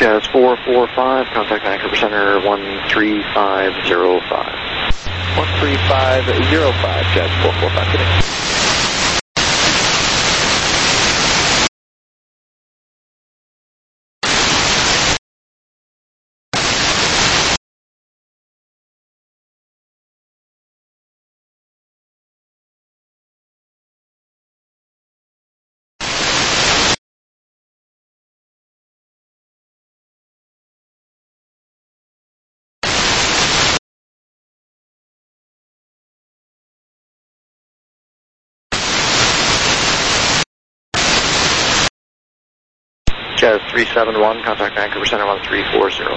Jazz 445, contact Vancouver Center 13505. 13505, Jazz 445, good day. Jazz 371, contact Vancouver Center 1340.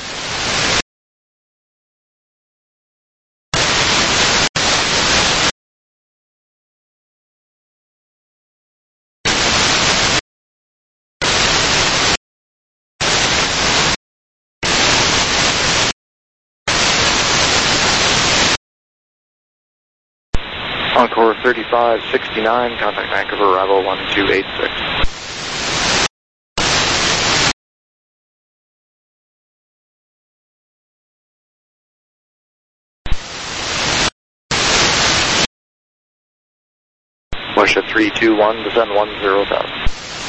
Encore 3569, contact Vancouver, arrival 1286. Militia 321, descend 10,000.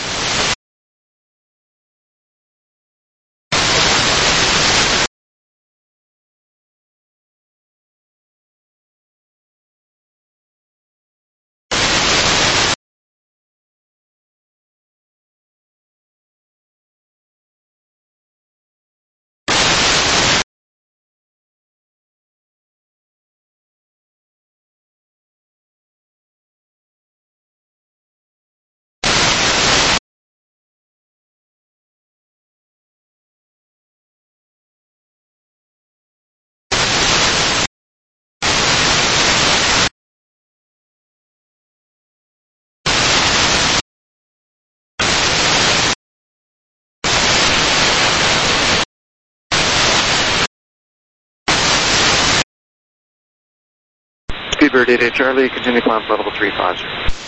Speedbird 88 Charlie, continue climb level 350.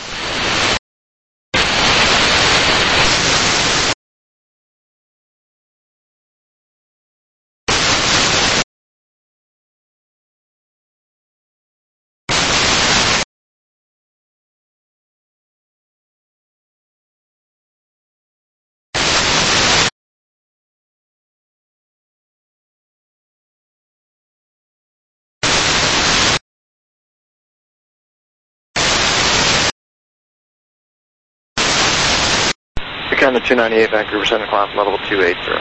Kind of 298 Vancouver Center, climb level 280.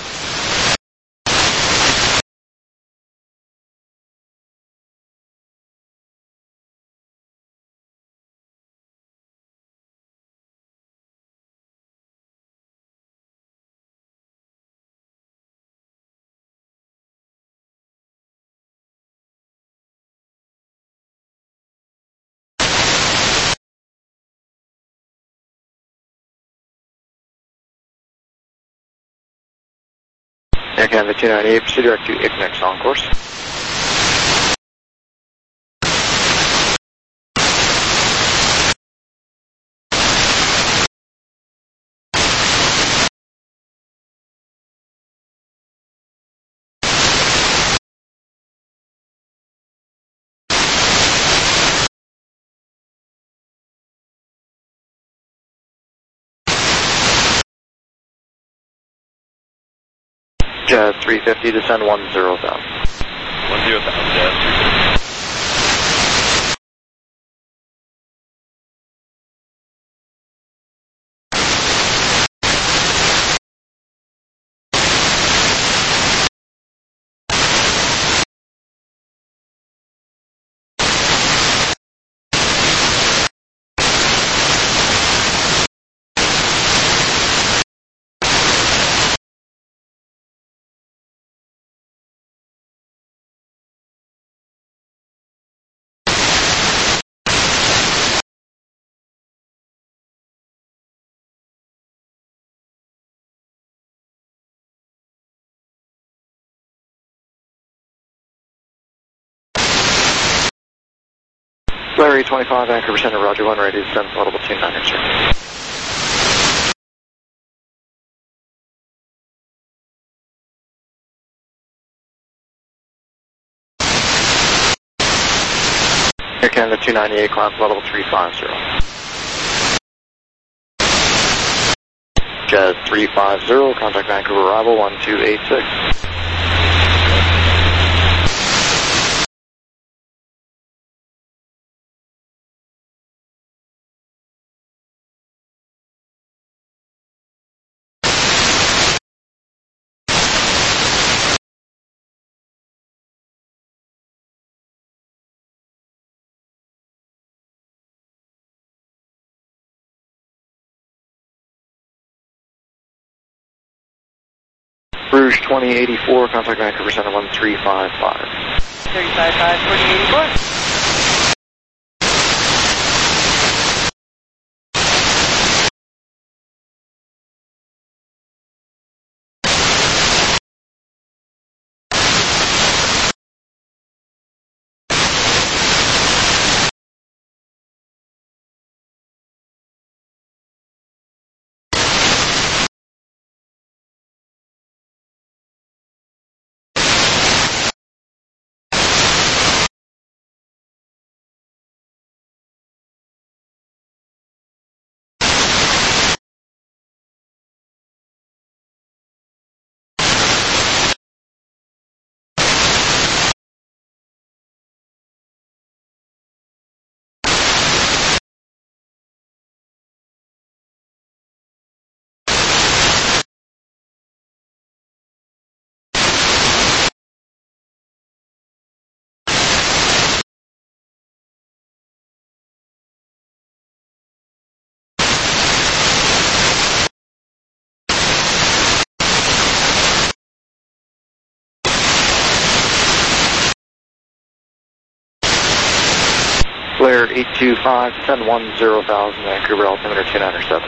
Air Canada 298, proceed direct to Ignex on course. Jazz 350, descend 10,000. 10,000, Jazz 350. Larry 25, Vancouver Center, Roger 1, ready to descend level 29, sir. 298, climb to level 350. Jazz 350, contact Vancouver arrival 1286. Rouge 2084, contact Vancouver Center 1355. 355, 2084. Blair 825, send 10,000, Vancouver altimeter 297.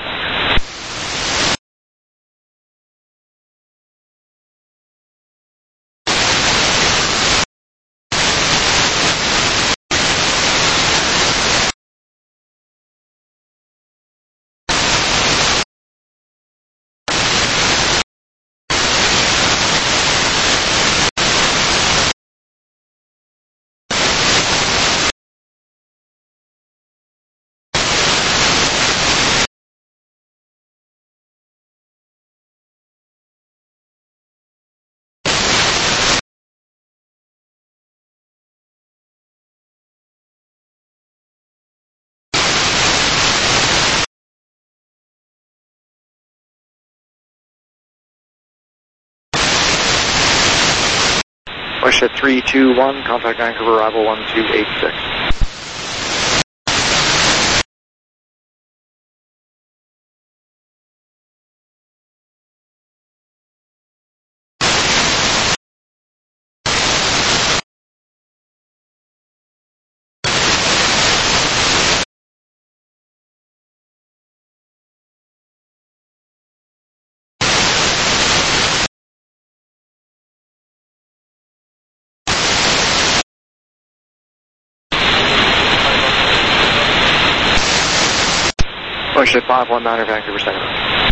Wish at 321, contact Vancouver arrival 1286. Wish at 519, Vancouver Center.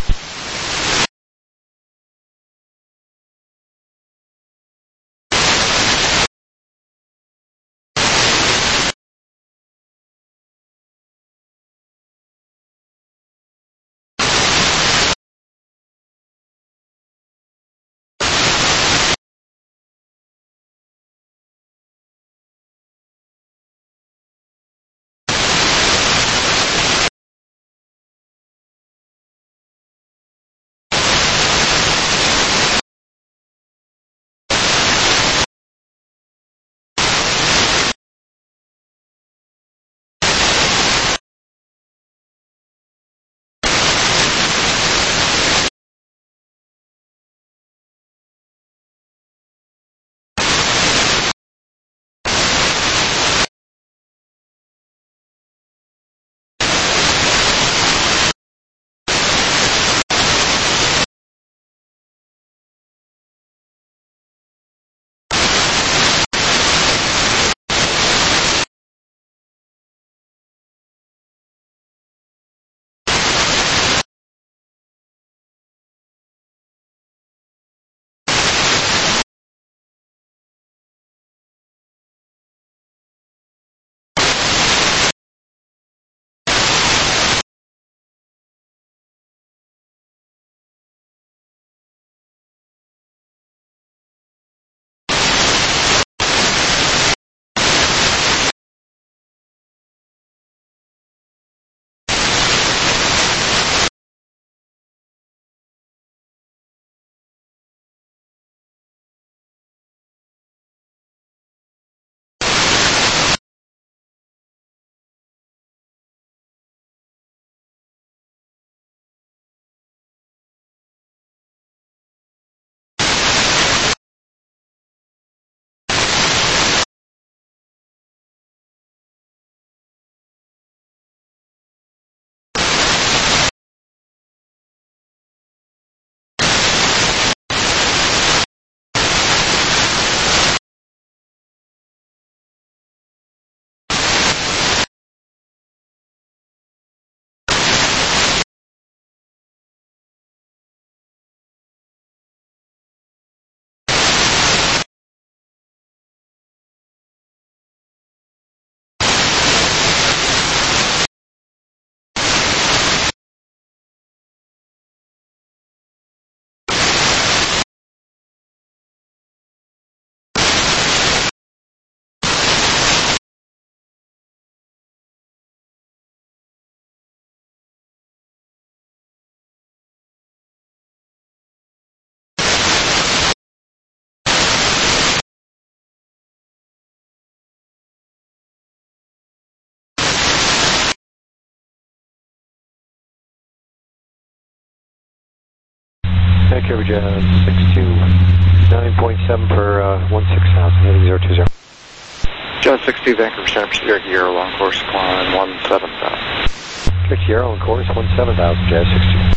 Vancouver Jet 62, 9.7 for 16,000, heading 020. Jet 62, Vancouver Center, Pacific Euro, long course, climb 17,000. Vic Sierra on course 17,000, Jet 62.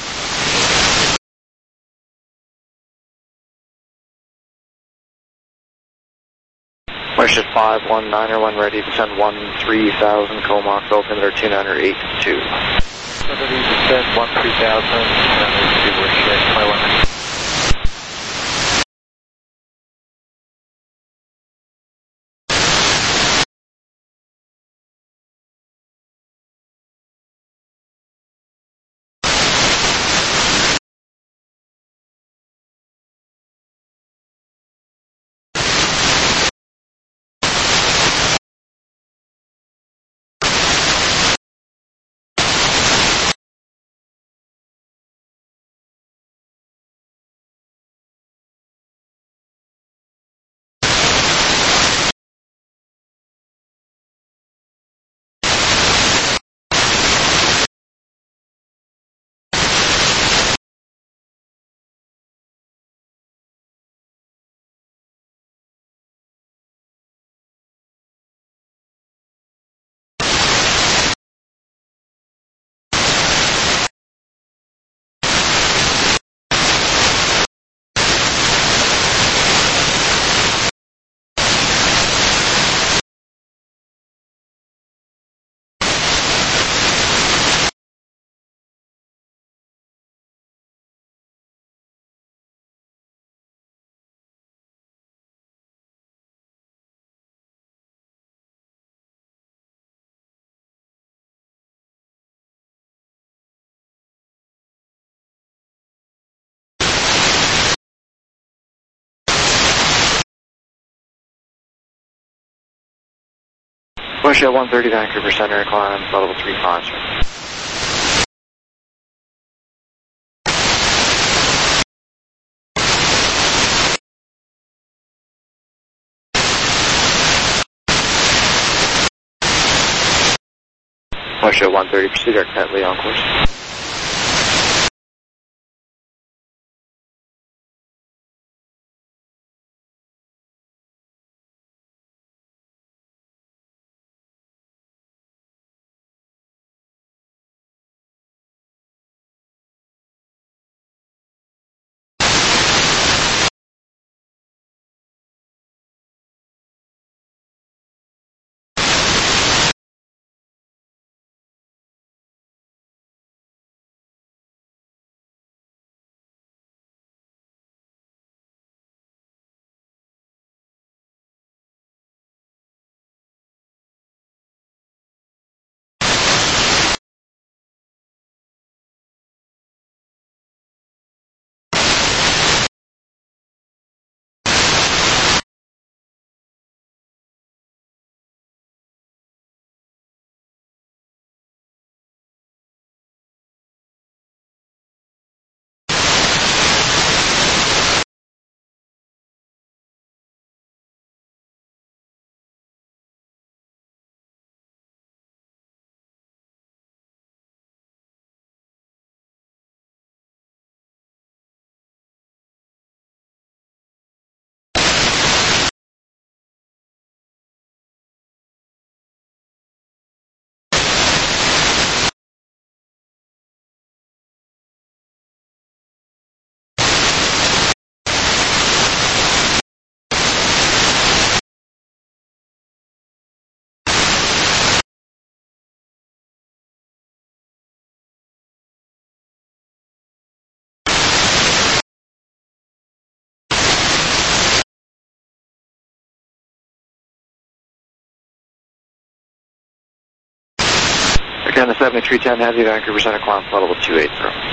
Wish at 519er, when ready, descend 13,000, Comox, altimeter 2982. Somebody descend 13,000, and we're shit, my one. Wish at 130, Vancouver Center, climb level 35, sir. Wish at 130, proceed direct Bentley on course. Again, the 7310 Heavy, Vancouver Center, climb level 280.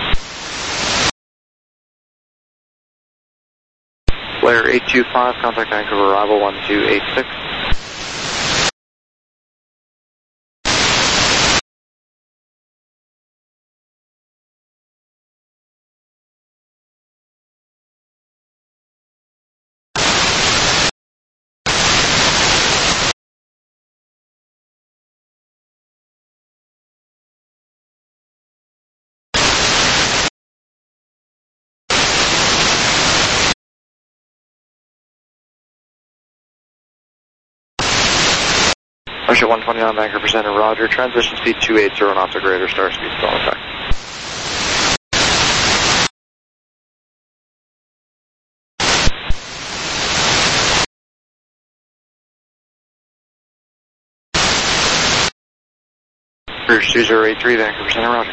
Layer 825, contact Vancouver arrival 1286. Russia 129 Vancouver Center, roger. Transition speed 280 knots or greater, star speed still in effect. Rouge 2083 Vancouver Center, roger.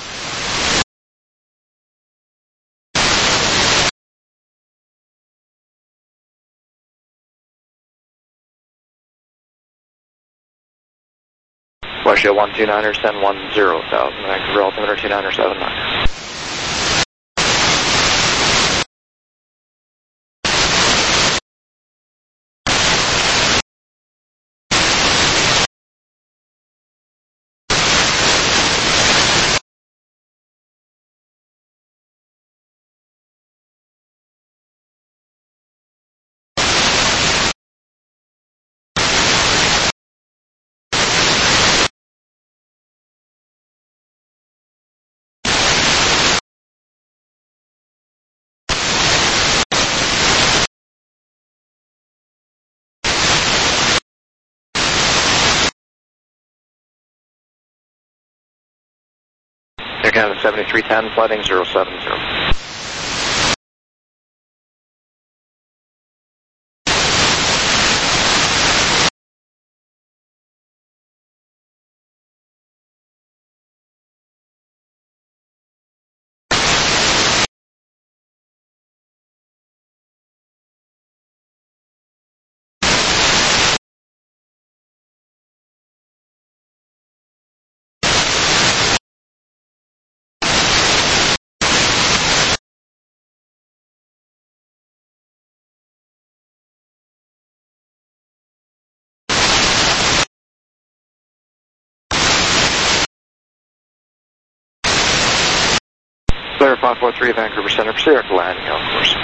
Russia 129er, send 10,000, Vancouver altimeter 29er79. Air Canada 7310, flooding 070. Flare 543 Vancouver Center, proceed to landing on course.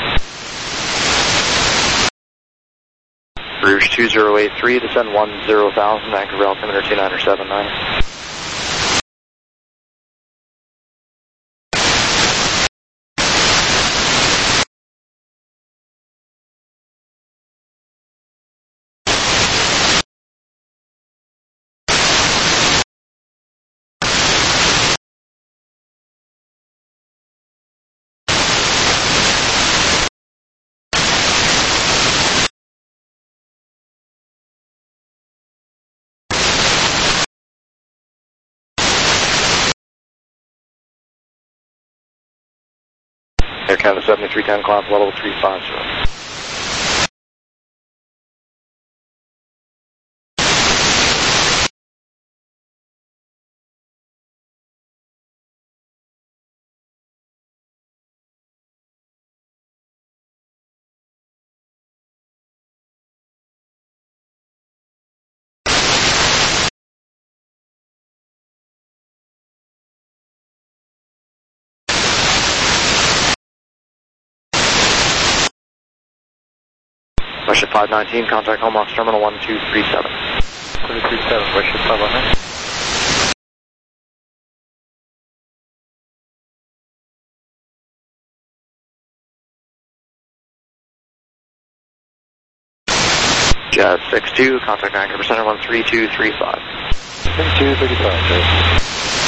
Rouge 2083, descend 10,000, Vancouver altimeter 29er79. Air Canada 7310, climb level 350. Russia 519, contact Homox Terminal 1237. 237, Russia 519. Jazz 62, contact Vancouver Center 13235. 3235, Jazz.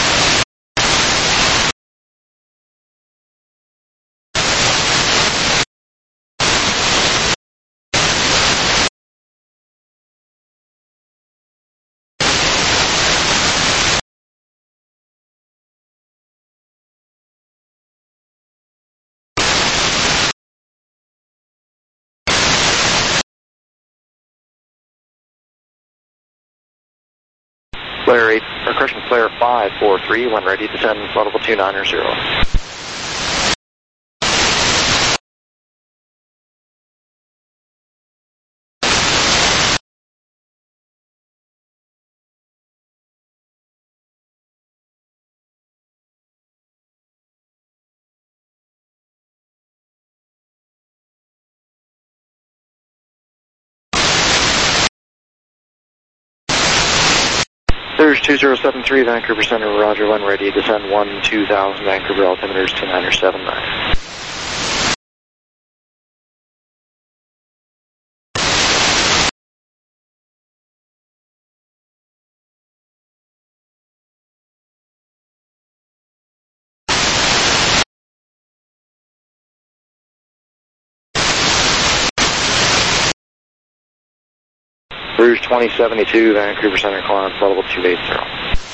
Flare 8, or correction, Flare 543, when ready, descend level 290. There's 2073 Vancouver Center, roger, when ready, descend 12,000, Vancouver altimeter 29er79. Rouge 2072, Vancouver Center, climb level 280.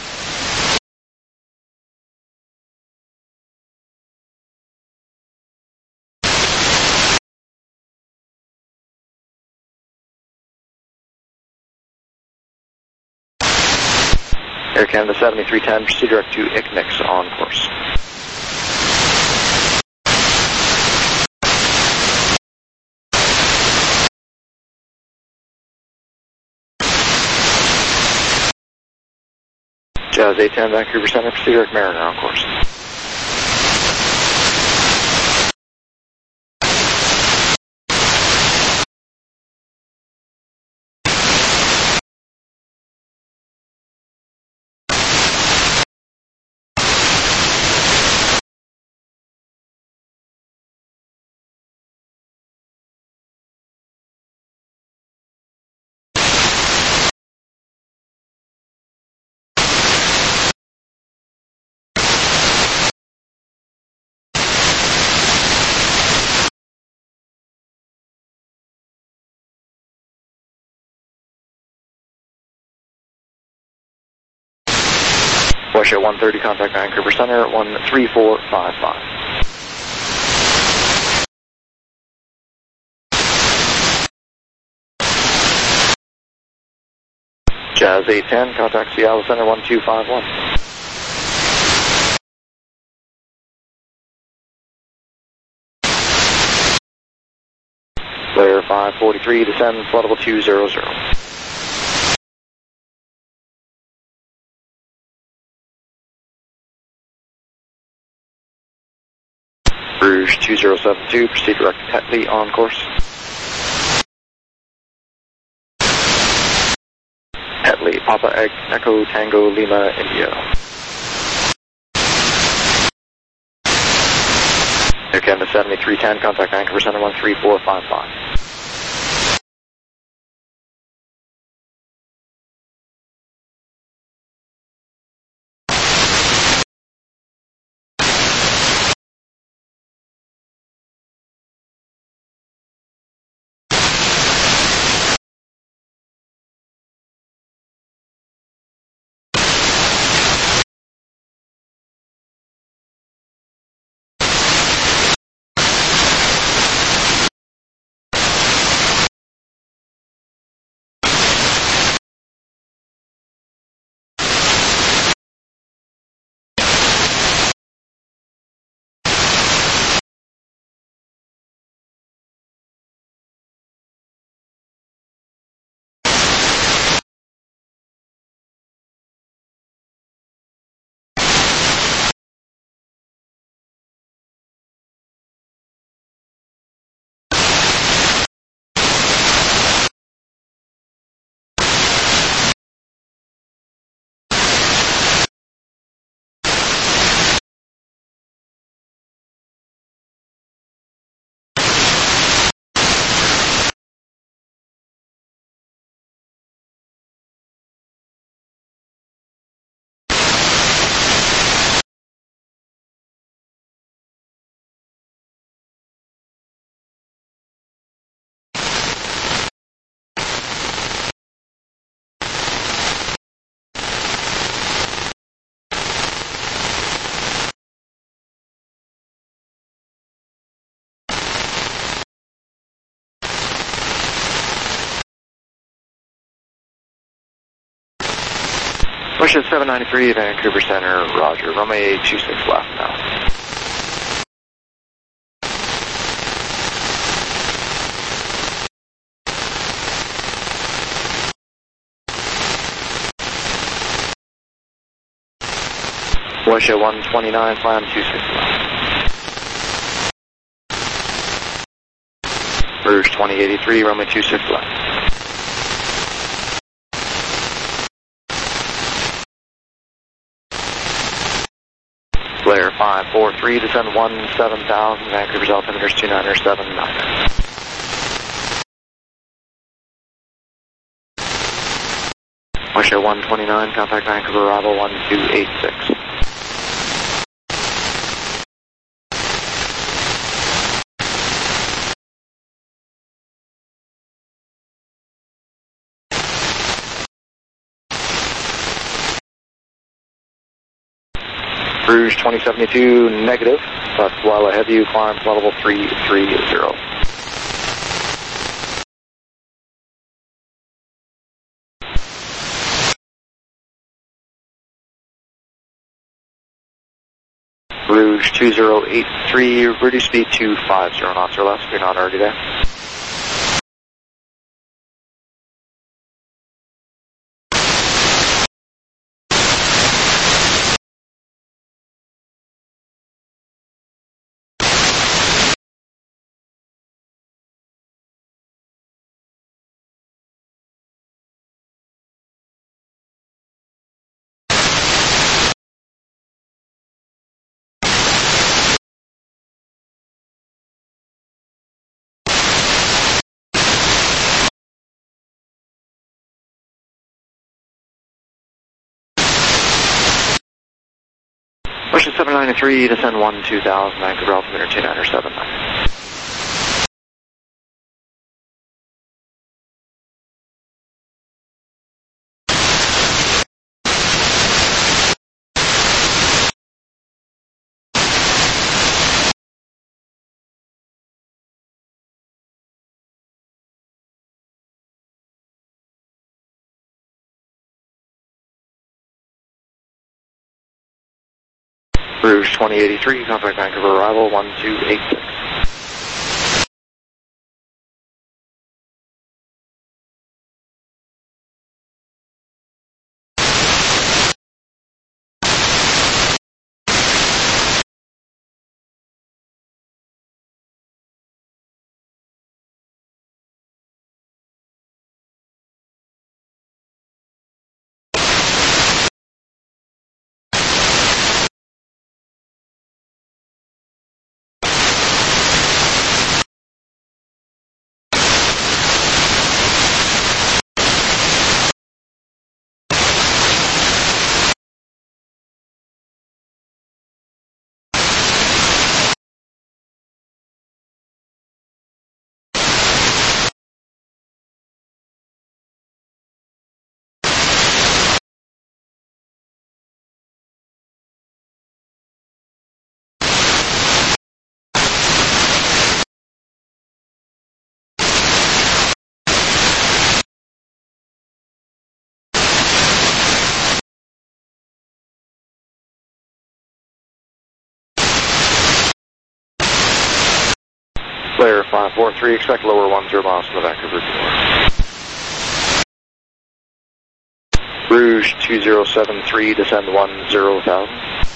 Air Canada 7310, proceed direct to ICNIX on course. Jazz 810, Vancouver Center, proceed direct Mariner on course. Wash 130, contact Vancouver Center at 13455. Jazz 810, contact Seattle Center 1251. Flare 543, descend flight level 200. Rouge 2072, proceed direct to Tetley on course. Tetley, Papa Echo Tango Lima India. Air Canada 7310, contact Vancouver Center 13455. Wish at 793, Vancouver Center, roger. Runway 26 left now. Wish at 129, climb 26 left. Rouge 2083, runway 26 left. Flare 543, descend 17,000, Vancouver's altimeter's 2979. Wish at 129, contact Vancouver, Bravo 1286. Rouge 2072, negative. Left while ahead of you, climb level 330. Rouge 2083, reduce speed to 50 knots or less if you're not already there. Ocean 793, descend 2000, Vancouver altimeter 2979. Rouge 2083, contact Vancouver arrival 1286. Flare 543, expect lower 10 miles from the Vancouver door. Rouge 2073, descend 10,000.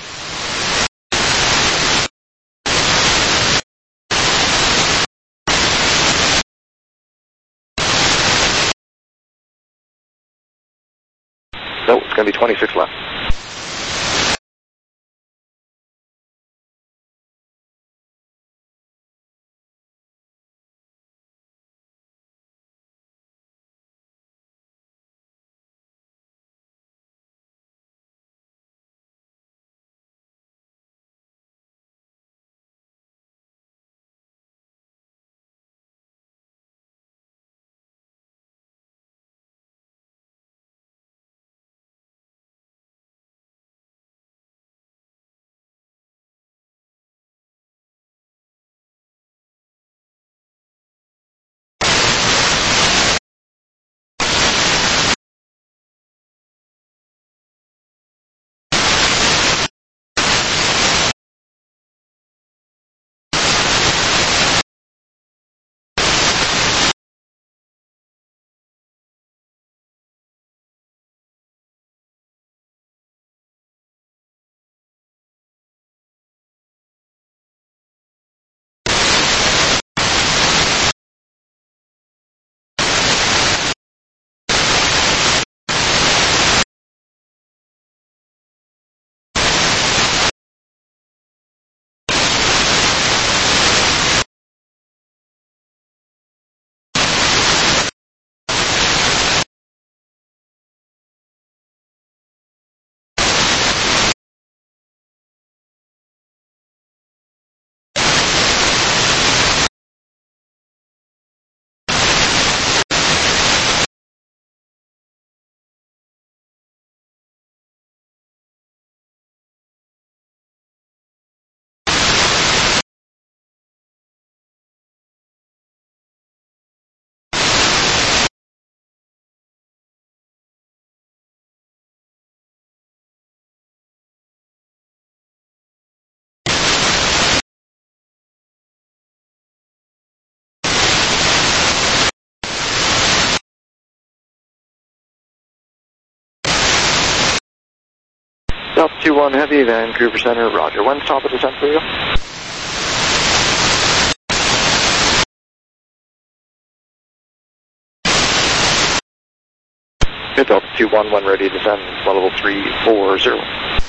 Nope, it's going to be 26 left. Delta 2-1 Heavy, Vancouver Center, roger. When's top of descent for you? Good, Delta 2-1, when ready to descend, level 340.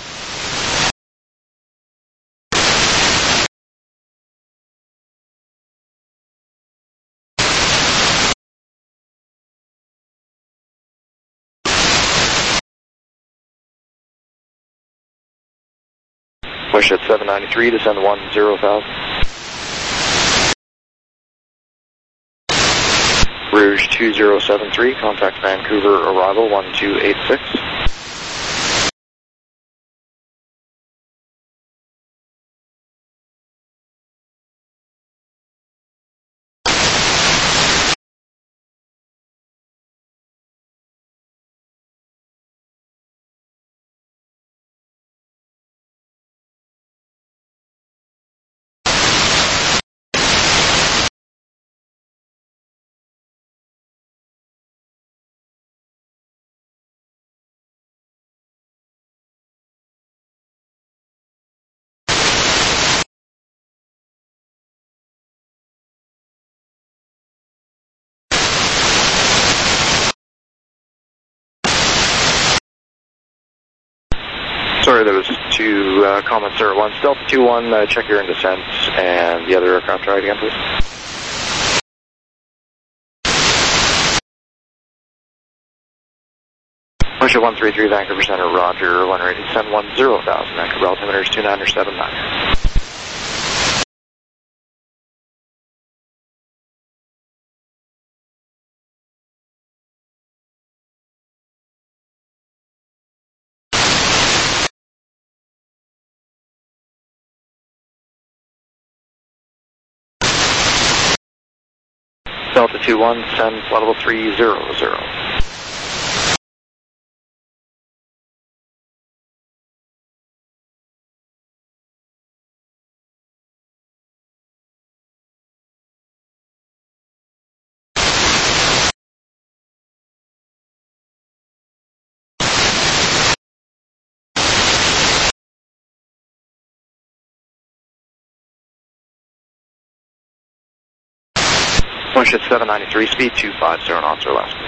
Push at 793, descend 10,000. Rouge 2073, contact Vancouver, arrival 1286. Sorry, there was two comments there at once. Delta 2-1, check your in descent, and the other aircraft try again, please. Push at 133, Vancouver Center, roger. When ready, descend 10,000, Vancouver altimeters 29 or 79. Delta 2-1, send level 300. Push at 793, speed 250 knots or less.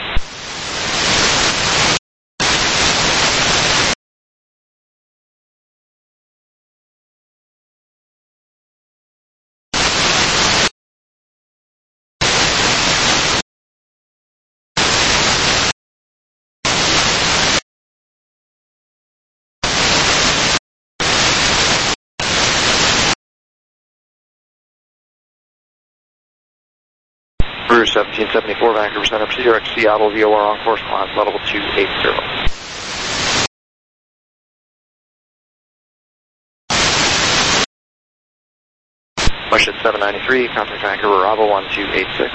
Rouge 1774, Vancouver Center, CRX Seattle, VOR on course, climb level 280. Push at 793, contact Vancouver, arrival 1286.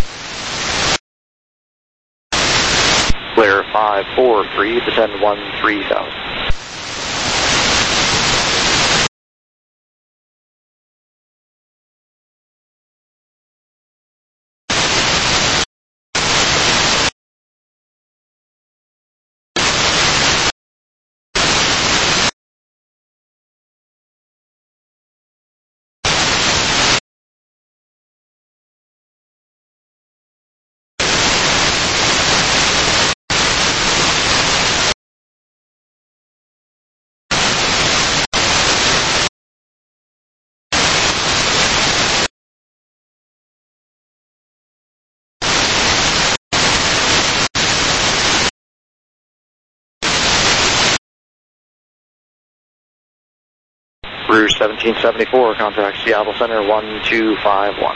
Clear 543, descend 13,000. Rouge 1774, contact Seattle Center 1251.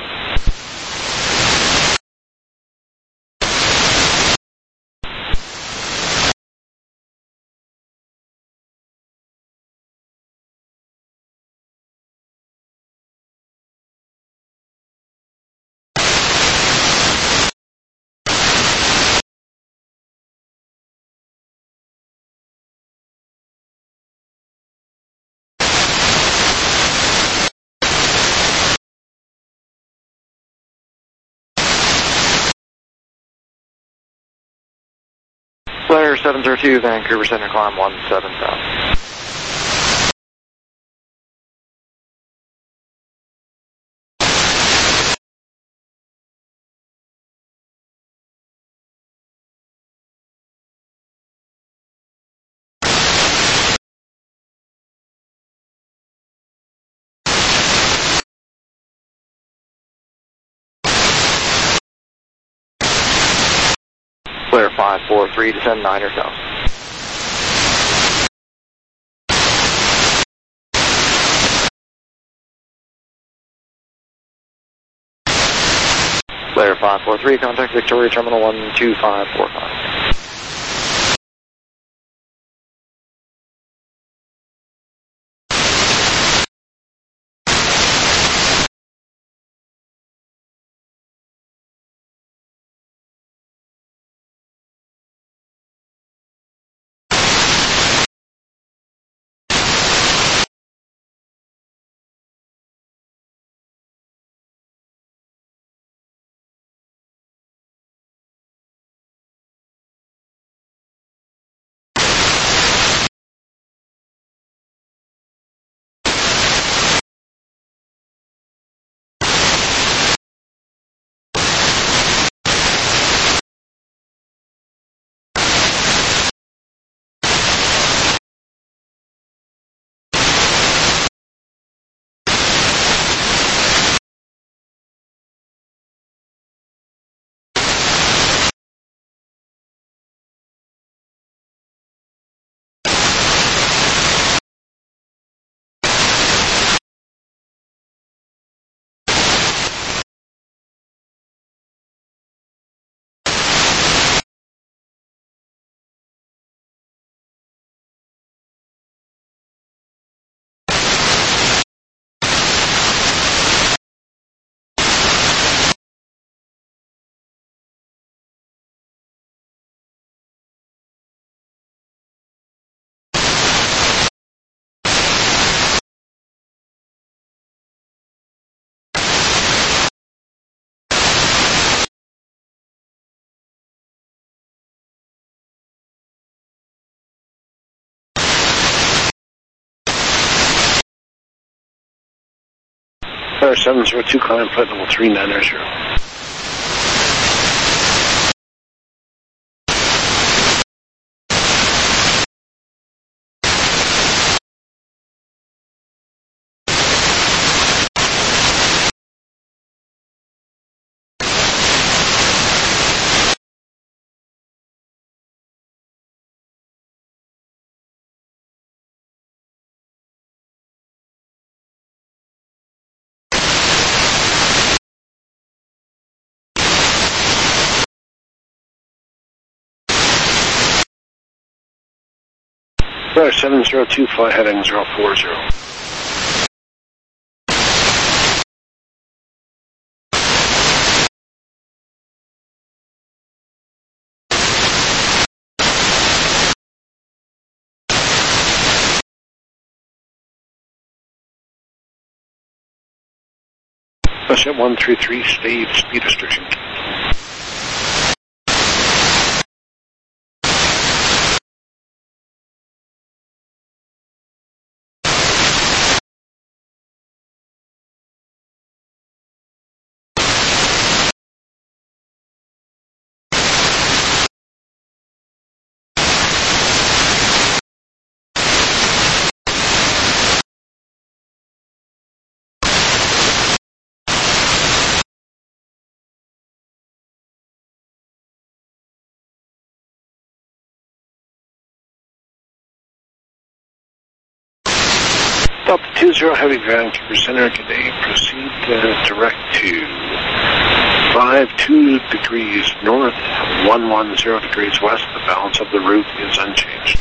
Flare 702, Vancouver Center, climb 17,000. 543, descend 9,000. Layer 543, contact Victoria Terminal 12545. Tower 702, climb flight level 390. Tower 702, fly heading 040. Bus at 133, speed restriction. Delta 20, heavy ground, keeper center, today proceed direct to 52 degrees north, 110 degrees west. The balance of the route is unchanged.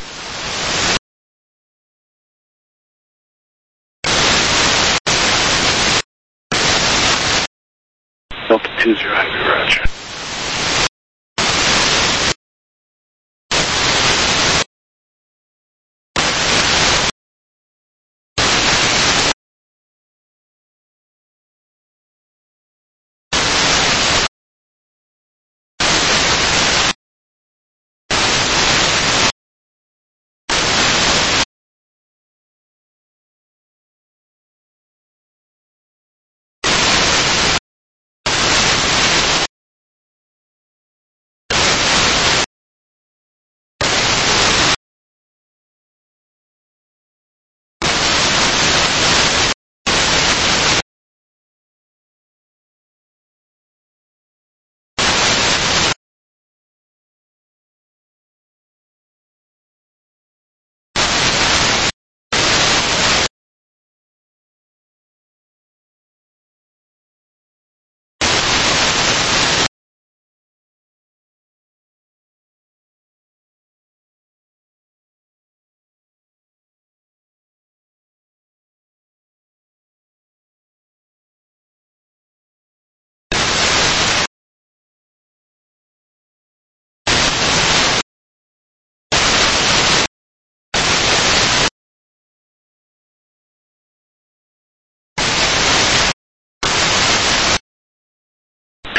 Delta 20, heavy, roger.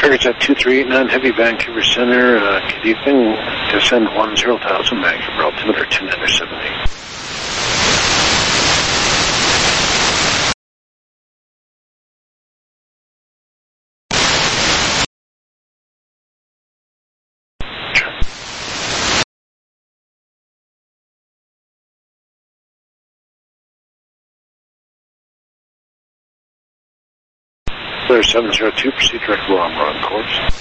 Cargojet 2389, Heavy Vancouver Center. Good evening. Descend 10,000 Vancouver, altimeter 2978. Clear 702, proceed direct below, I'm on course.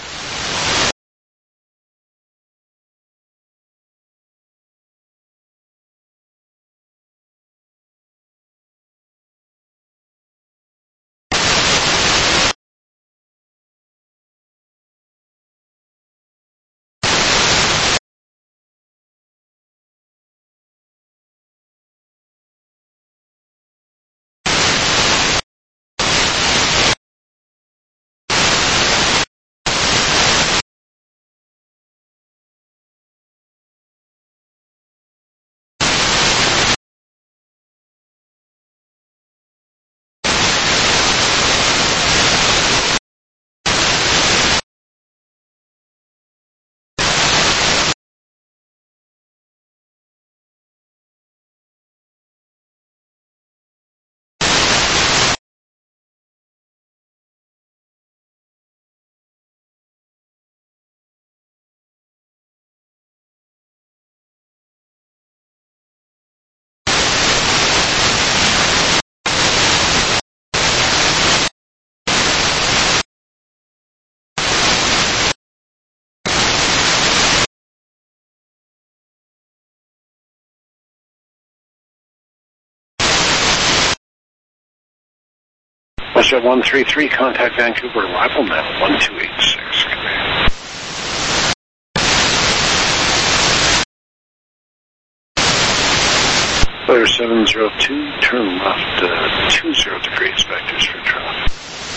WestJet 133, contact Vancouver, arrival now 1286. Clear 702, turn left 20 degrees, vectors for traffic.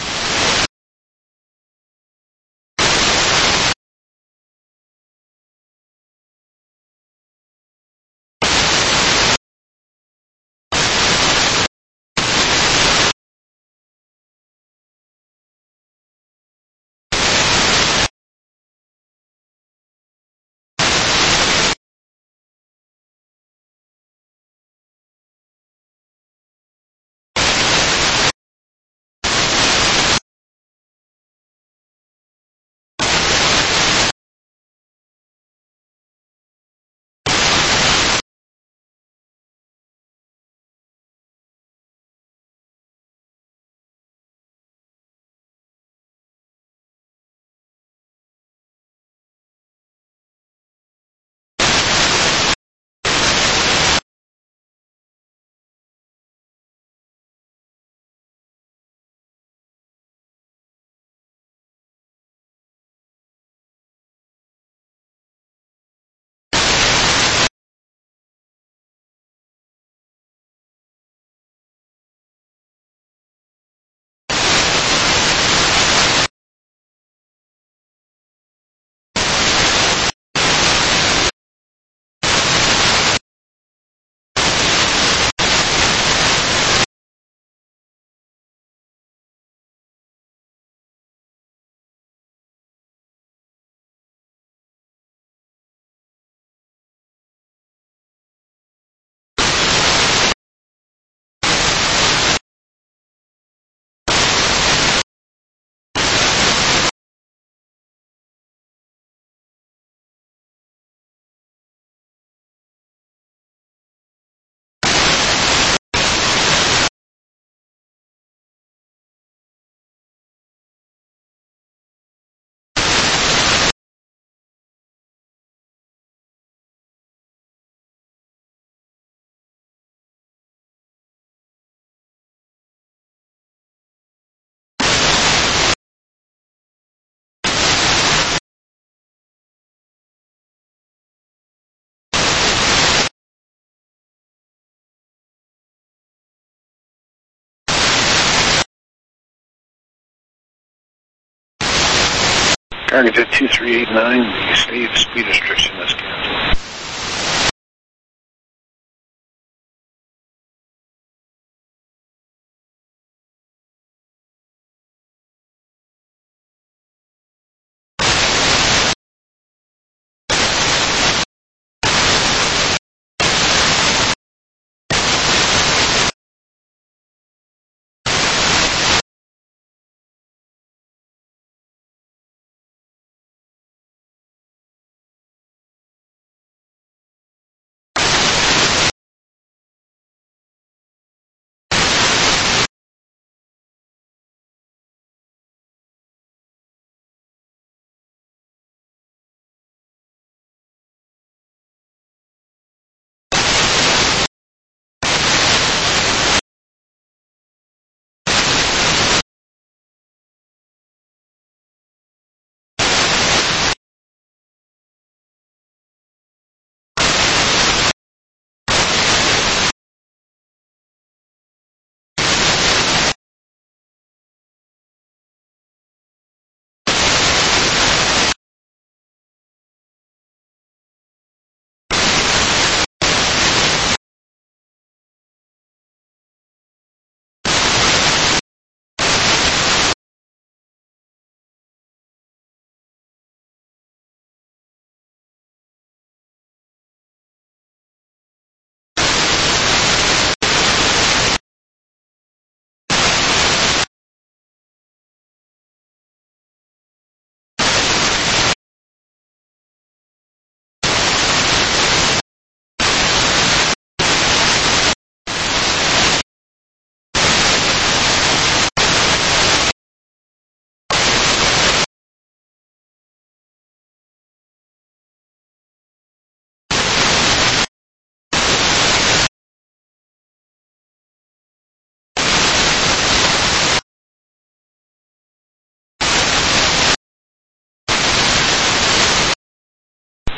Cargojet 2389, the state speed restriction is canceled.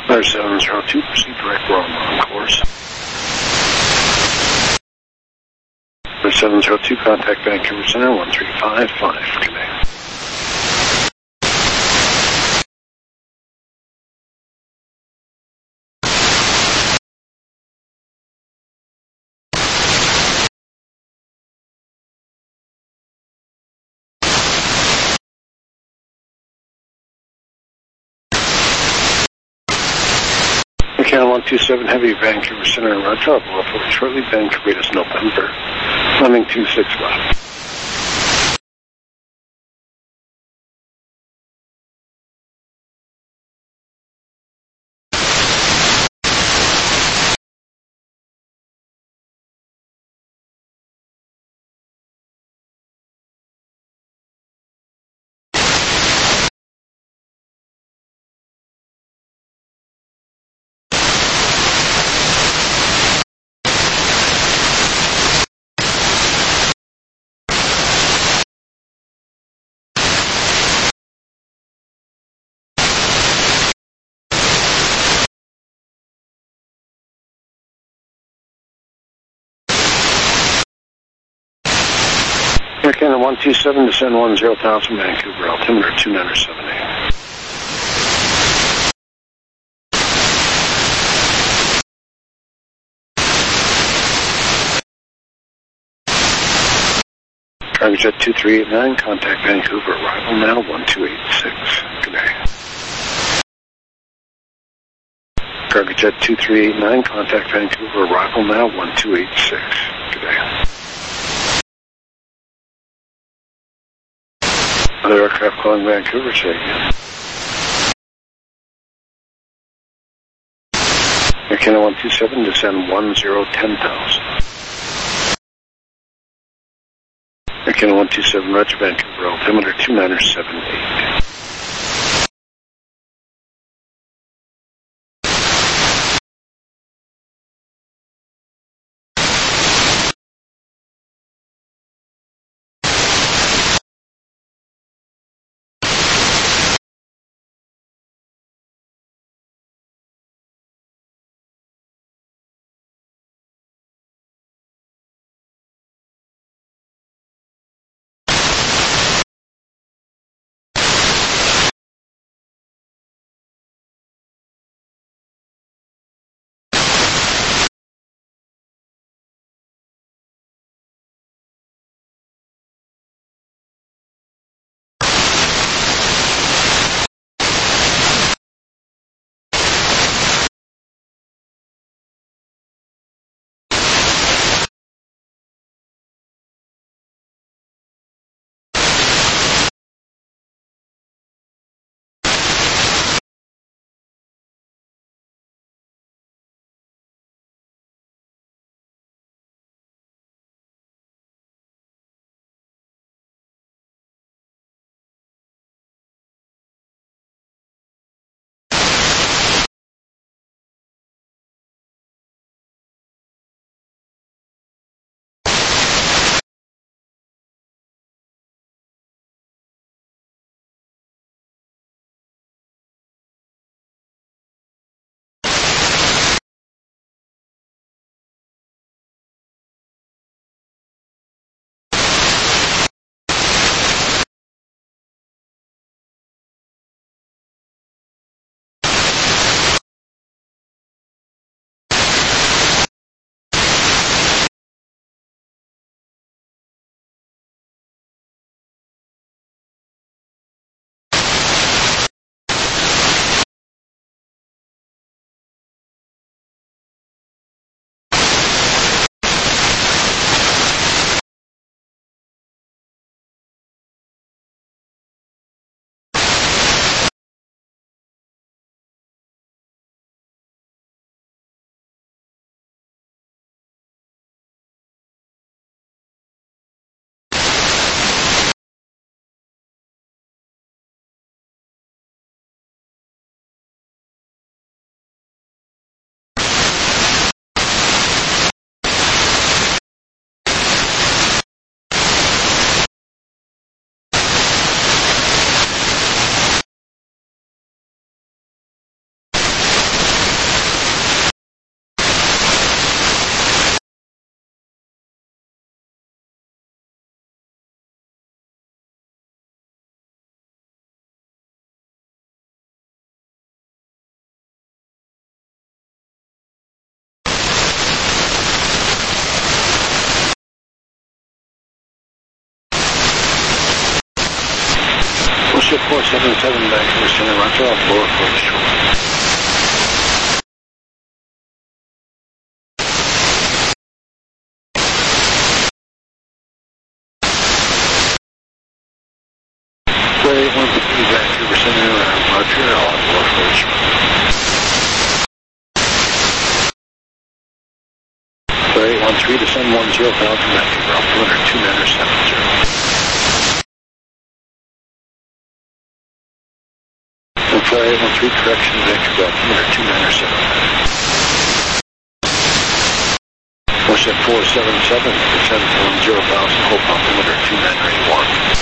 Clear 702, proceed direct, we're on course. Clear 702, contact Vancouver Center, 1355, good day. Canada 127 Heavy, Vancouver Center, Roger. I'll blow forward shortly. Vancouver is November. Landing 26 left. Air Canada 127, descend 10,000, Vancouver, altimeter 2978. Cargo Jet 2389, contact Vancouver, arrival now 1286. Good day. Cargo Jet 2389, contact Vancouver, arrival now 1286. Good day. Other aircraft calling Vancouver, say again. Air Canada 127, descend 10,000. Air Canada 127, Roger, Vancouver, altimeter 2978. 477 Vancouver Center, Roger, I'll blow it for the shore. Flight 813 Vancouver Center, Roger, I'll blow it for the shore. Flight 813, descend 10, Falcon, Vancouver, altimeter 2970. Flight 813, correction, Vancouver, altimeter 2970. Set 477, descend 10,000, hope altimeter 2991.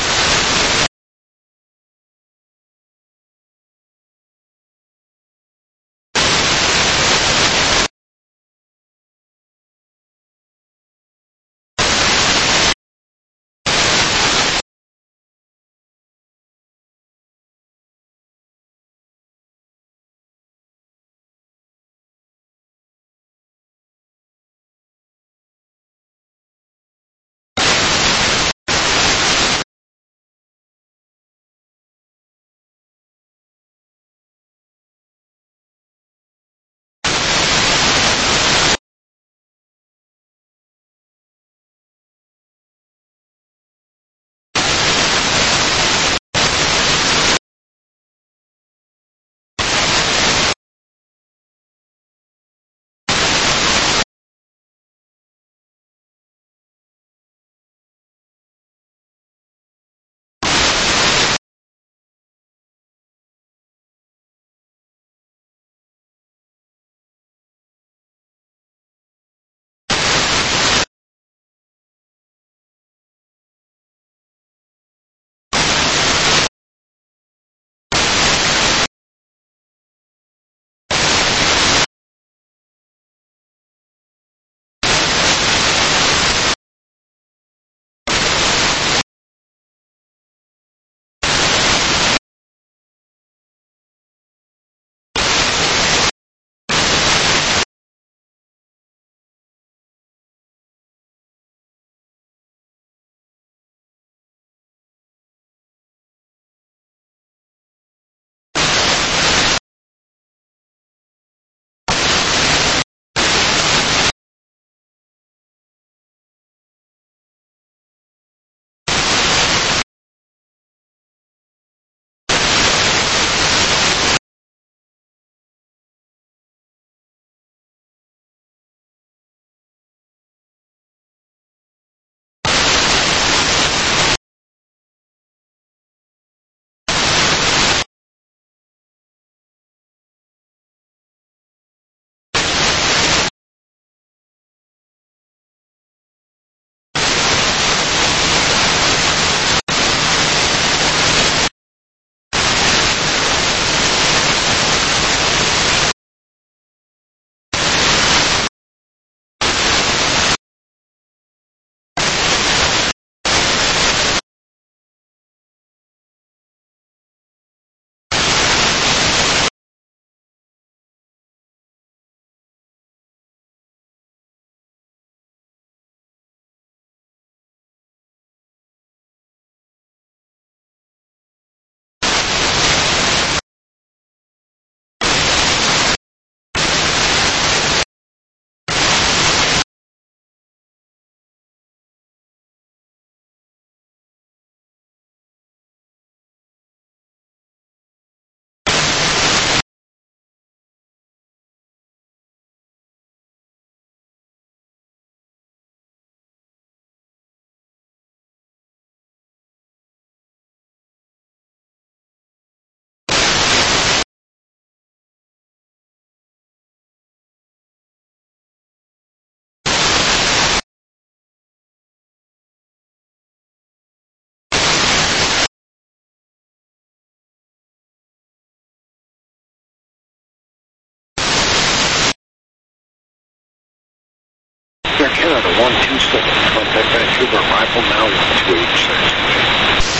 Air Canada 127, contact Vancouver, arrival now 1286.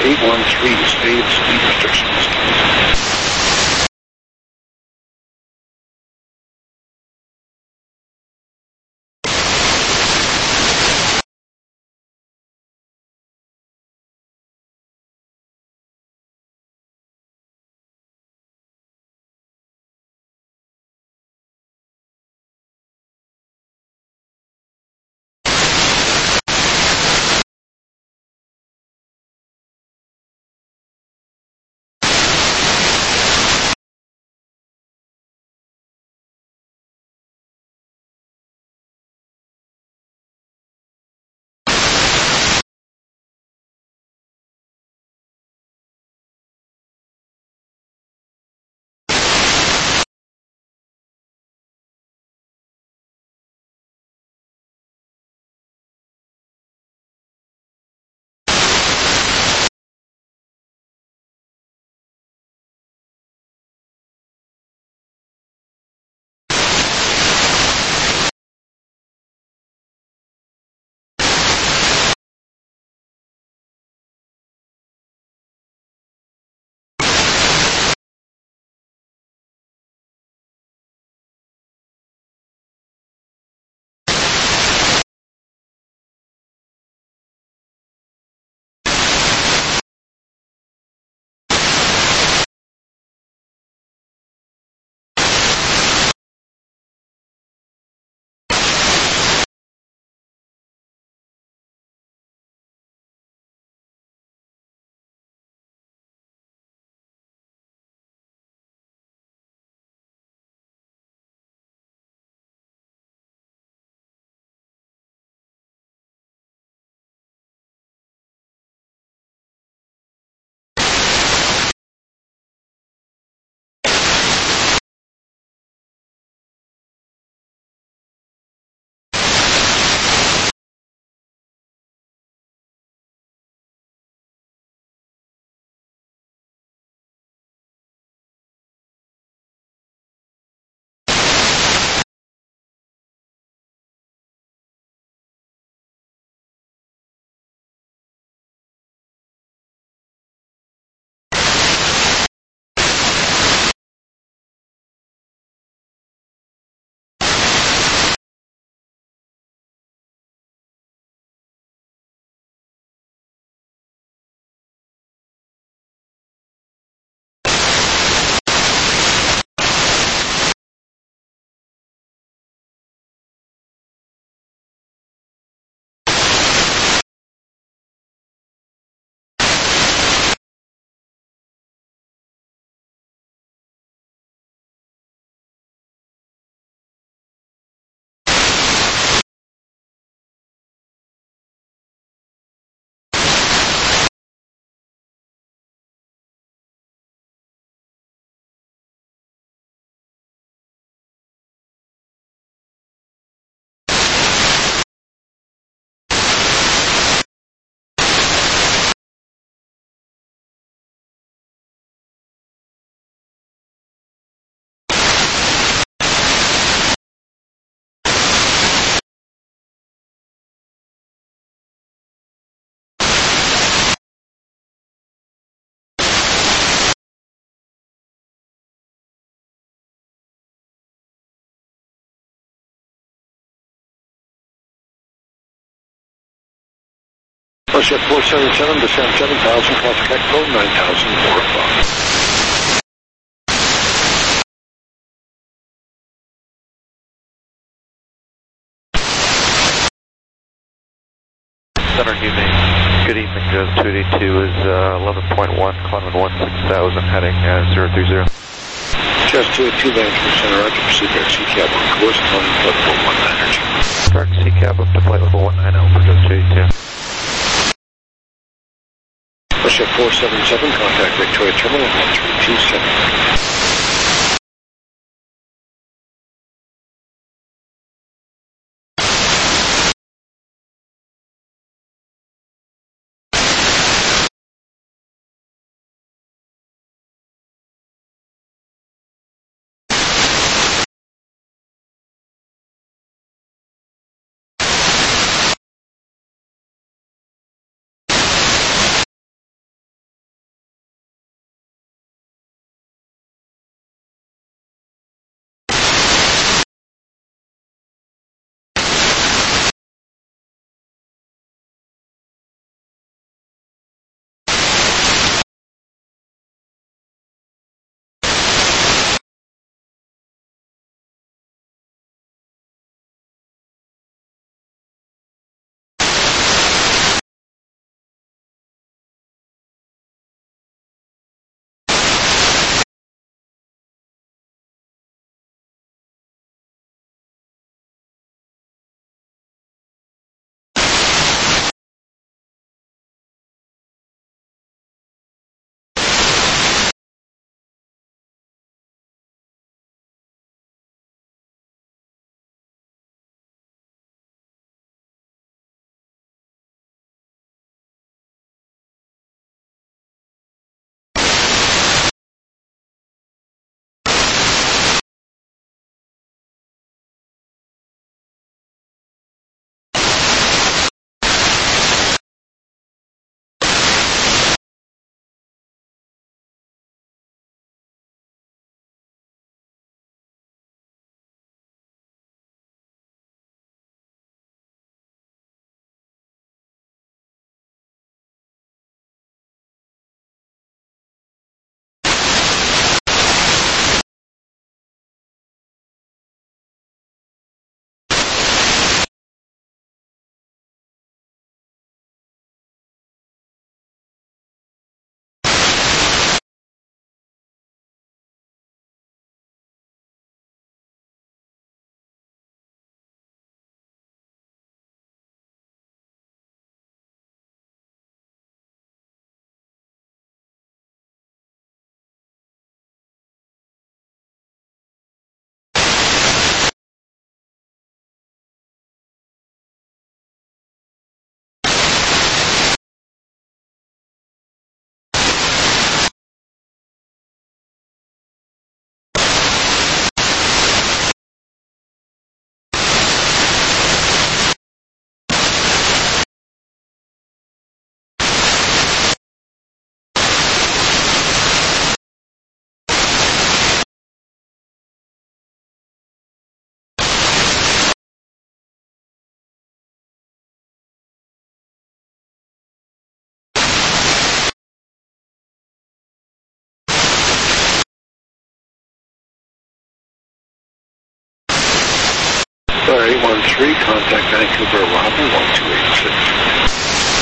813, speed restrictions. Jet 477, descend 7,000, contact Echo 9,000, 4 o'clock. Center evening. Good evening, Jazz 282 is 11.1, climbing 16,000, heading 030. Jazz 282, Vancouver Center, Roger, proceed back CCAP on course, calling flight level 19 energy. Direct CCAP up to flight level 190 for Jazz 282. Jet 477, contact Victoria Terminal 1327. Star 813, contact Vancouver Lobby 1286.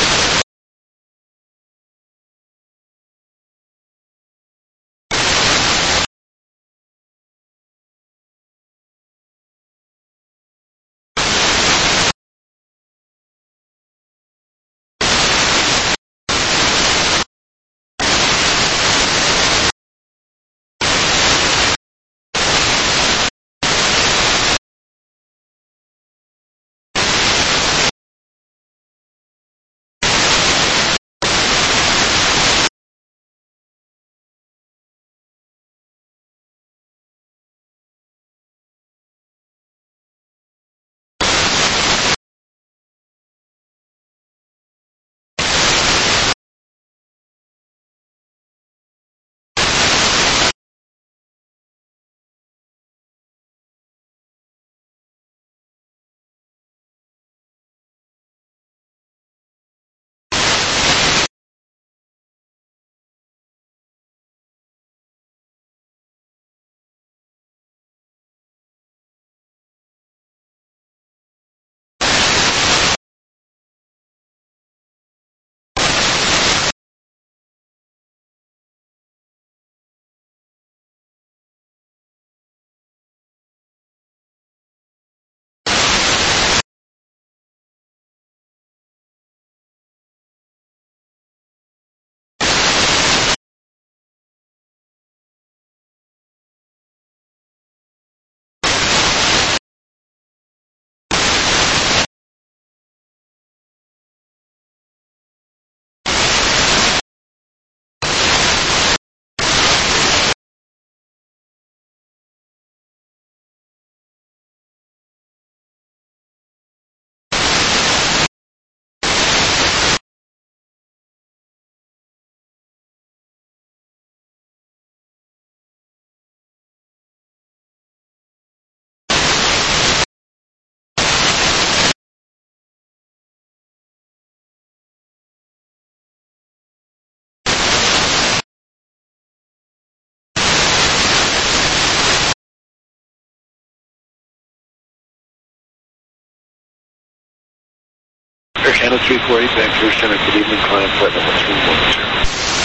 Air Canada 348, Vancouver Center, good evening, climb flight number 310.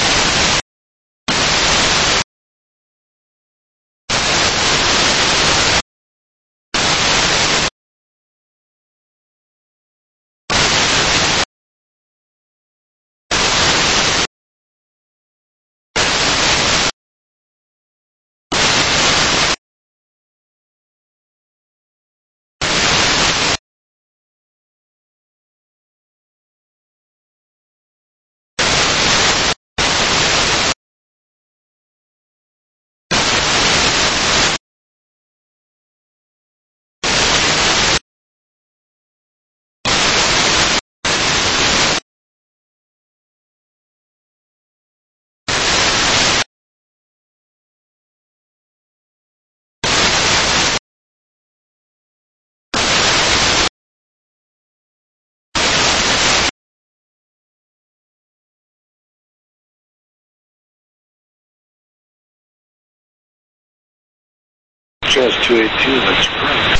Jazz 282, that's correct.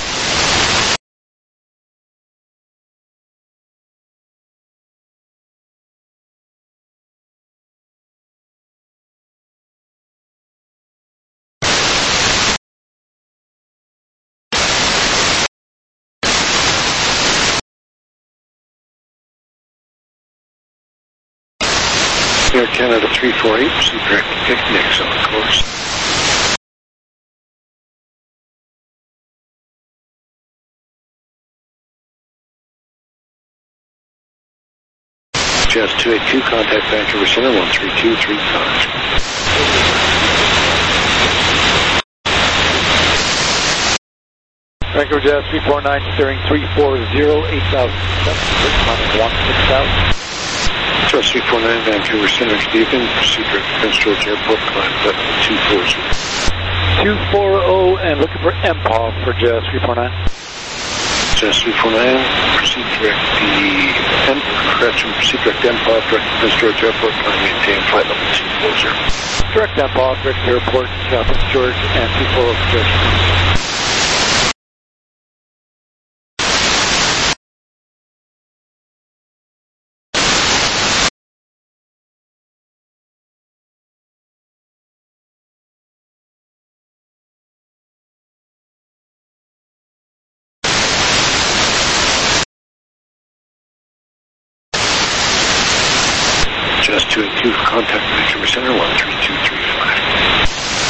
Air Canada 348, proceed direct to Picnics on course. Jazz 282, contact Vancouver Center 1323, Vancouver Jazz 349, steering 340, 8,000, climbing 16,000. Jazz 349, Vancouver Center, good evening, proceed direct to Prince George Airport, climb flight number 240. 240 and looking for MPOW for Jazz 349. Jazz 349, proceed direct proceed direct MPOW, direct to Prince George Airport, climb maintain flight number 240. Direct MPOW, direct to airport, Prince George, and 240 for Jazz. S282 for contact Vancouver Center 13235.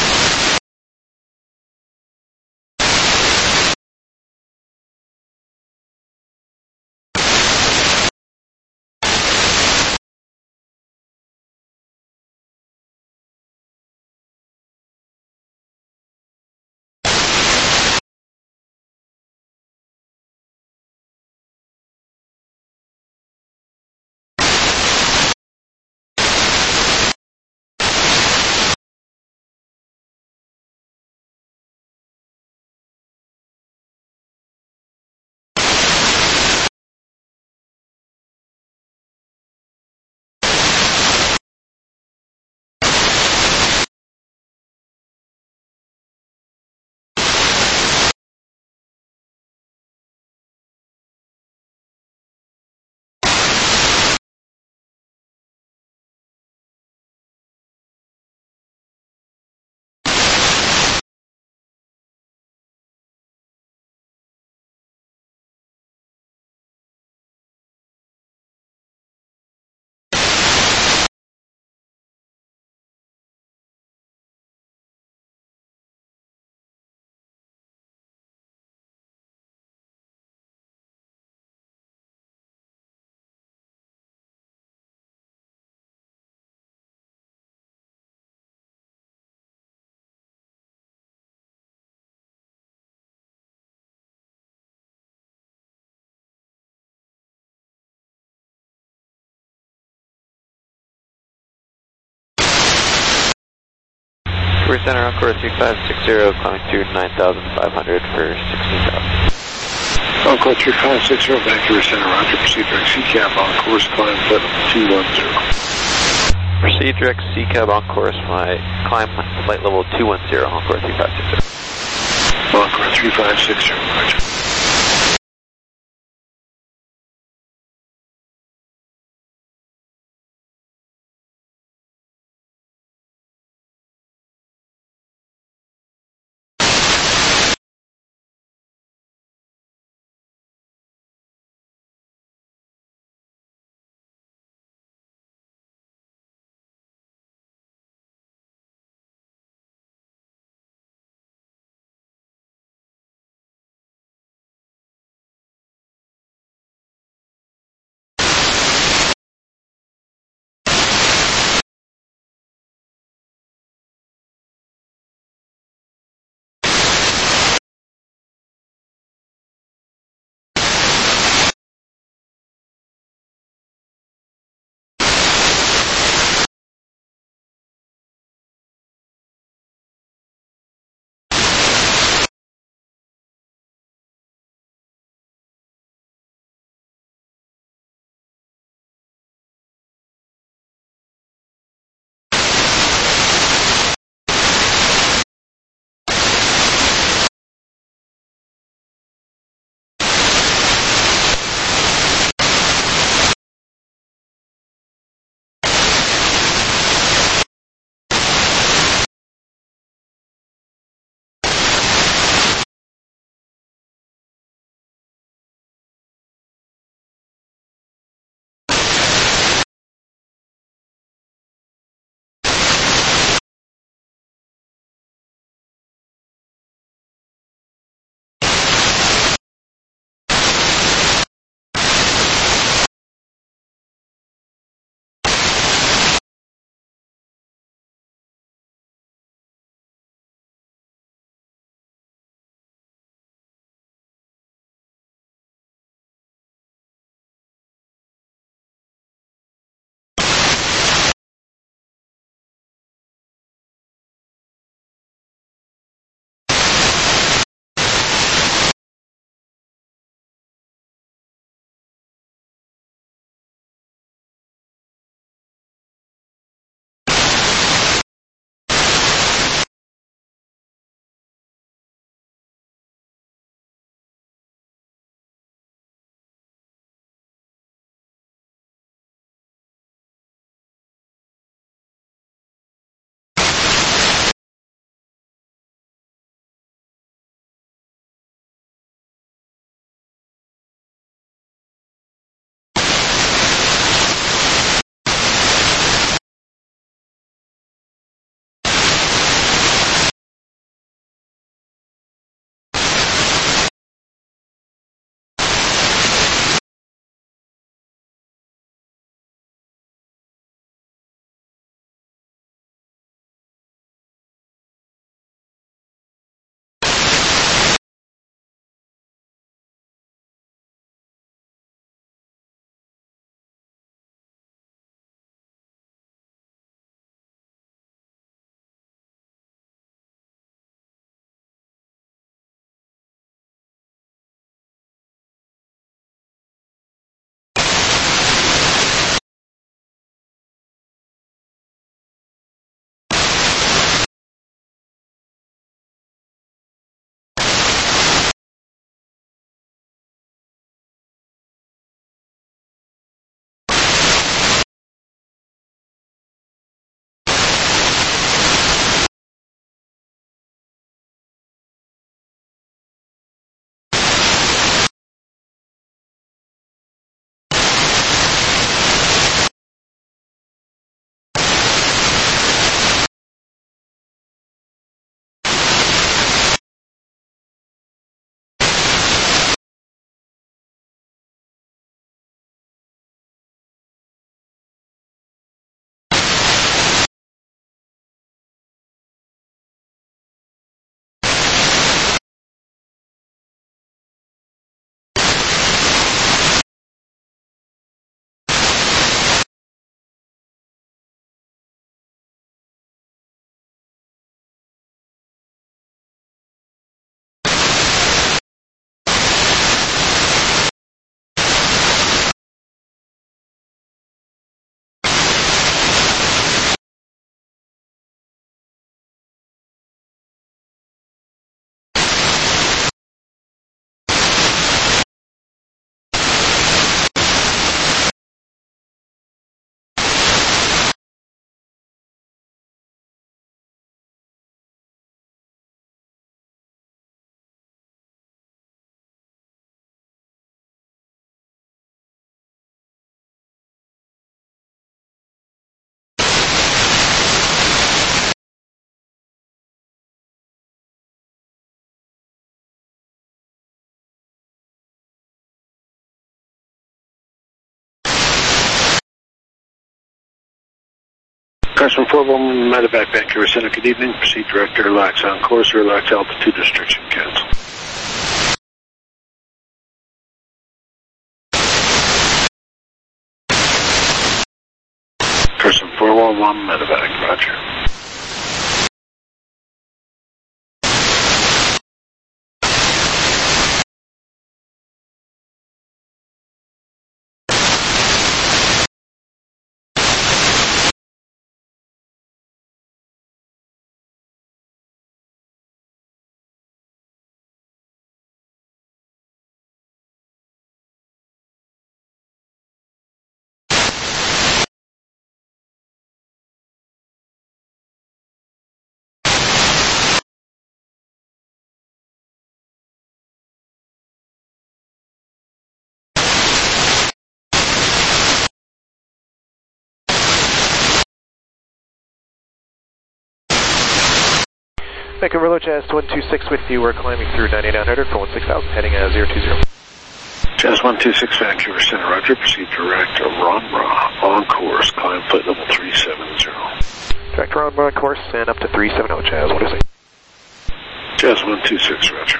Vancouver Center on course 3560, climbing to 9,500 for 16,000. Encore 3560, Vancouver Center, roger. Proceed direct CCAB on course, climb flight 210. Proceed direct CCAB on course, climb flight level 210, Encore 3560. Encore 3560, roger. Carson 41 Medevac, Vancouver Center, good evening. Proceed direct to relax on course, relax altitude restriction, cancel. Carson 411 Medevac, roger. Vancouver Low Jazz 126 with you. We're climbing through 9900 for 16,000, heading at 020. Jazz 126 Vancouver Center, roger. Proceed direct to Ronbra on course, climb flight level 370. Direct Ronbra course and up to 370, Jazz. What is it? Jazz 126, roger.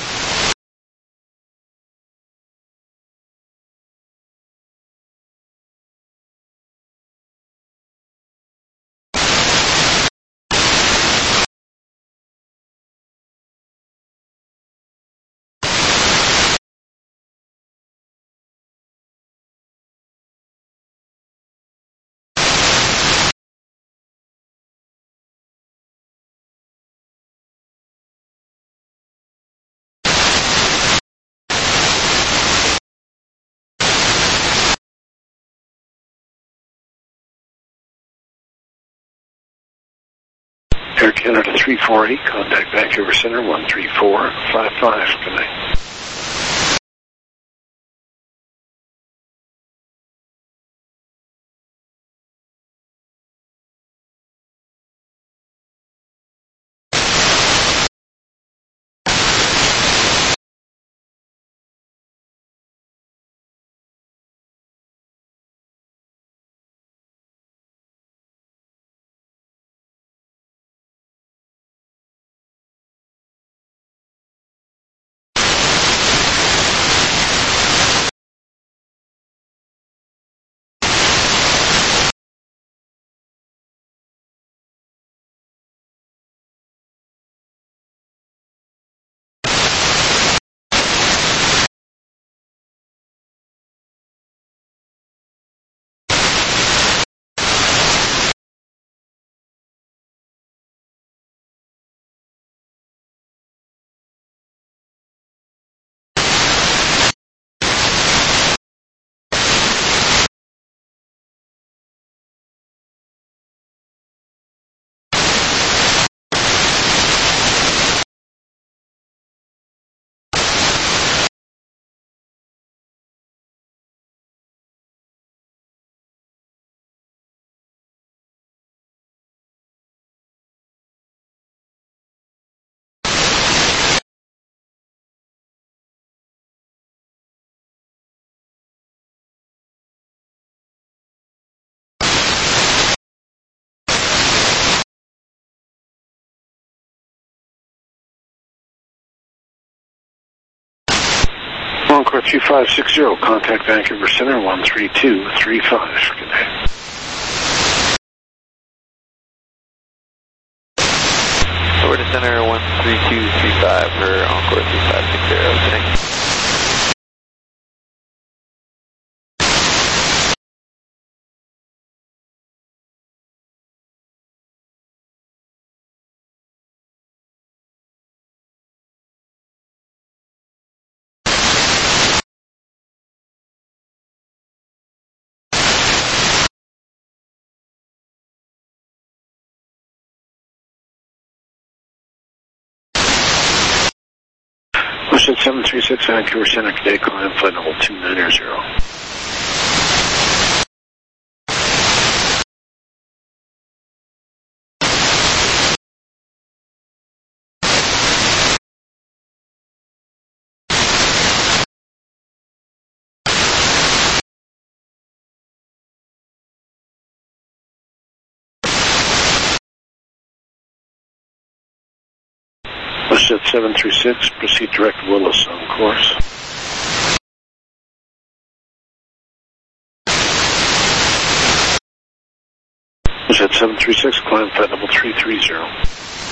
Air Canada 348, contact Vancouver Center 13455, good night. Encore 2560, contact Vancouver Center 13235, good night. Over to center 13235 for Encore 2560, today. Ocean 736 Vancouver Center, today climb flight level 290. WestJet 736, proceed direct Willis on course. WestJet 736, climb flight level 330.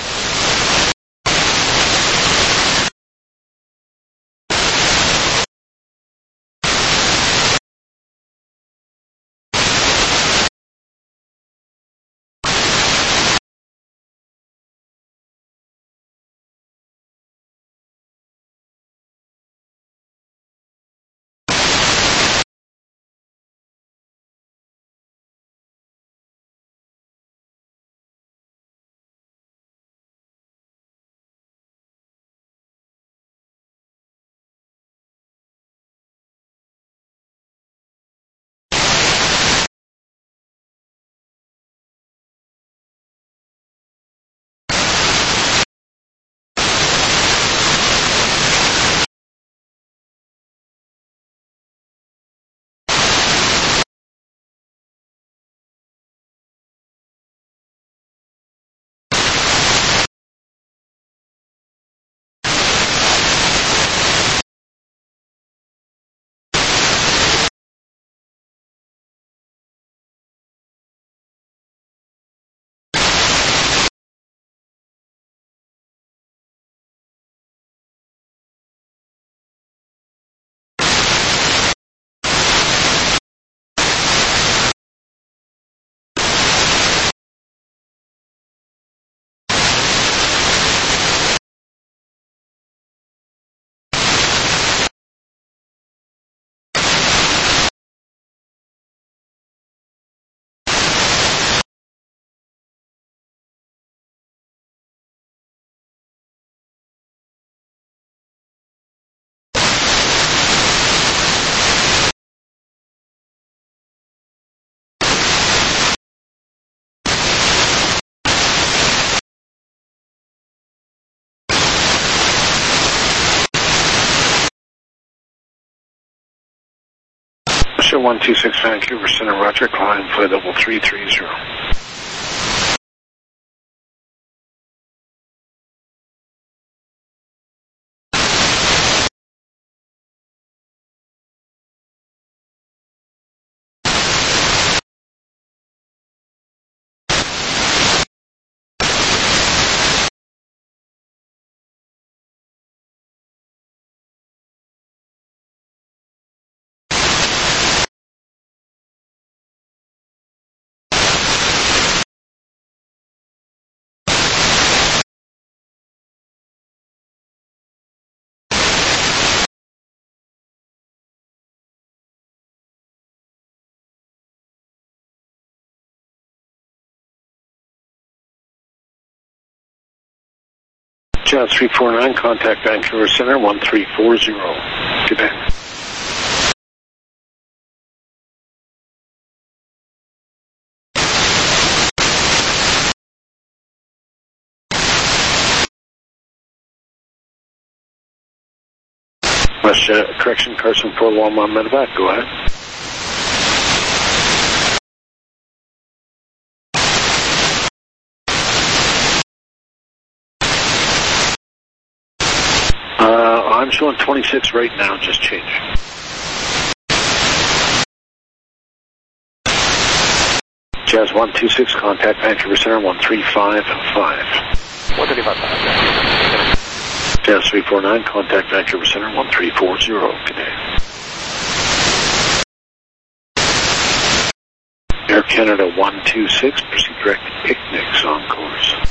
Show 126 Vancouver Center, roger, climb flight level 330. Jazz 349, contact Vancouver Center 1340, Quebec. WestJet, correction, Carson 411 medevac, go ahead. I'm showing 26 right now, just changed. Jazz 126, contact Vancouver Center 1355. 135. Jazz 349, contact Vancouver Center 1340, today. Air Canada 126, proceed direct to Picnics on course.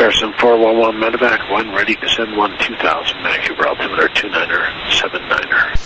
Harrison 411 medevac 1 ready, descend 2000, Vancouver altimeter 29er, 79er.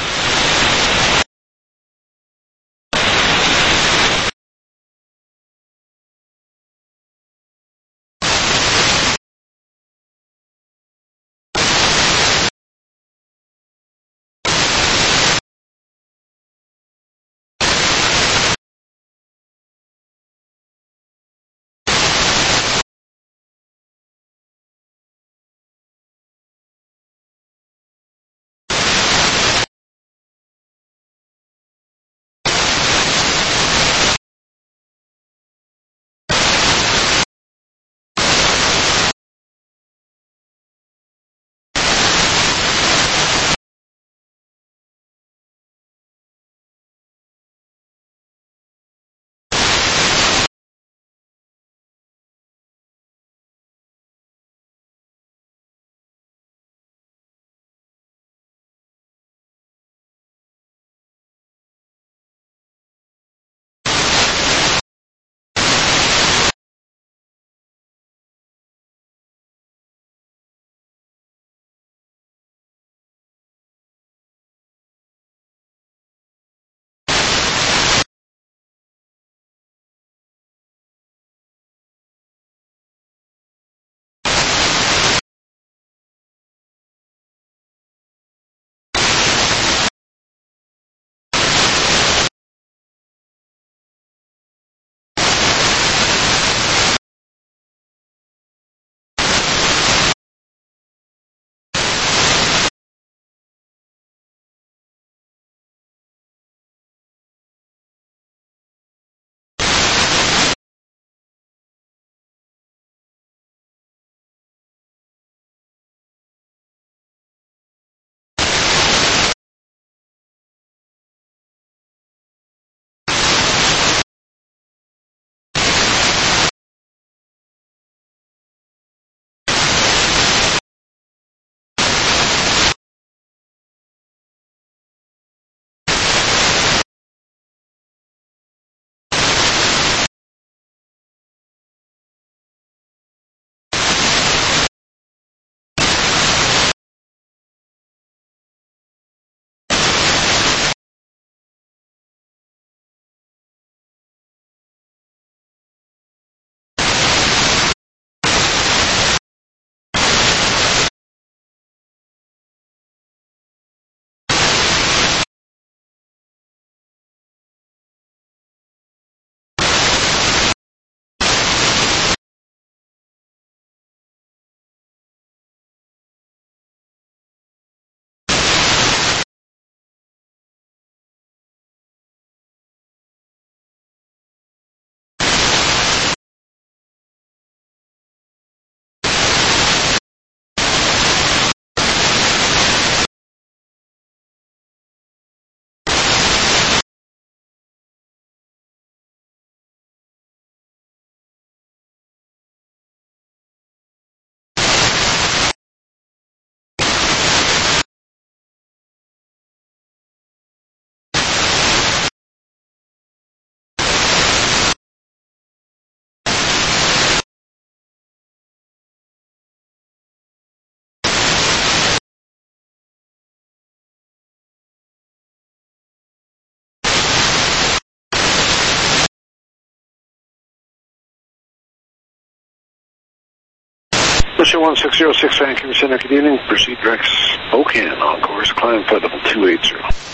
Mission 1606 Vancouver Center, good evening. Proceed direct Spokane on course, climb flight level 280.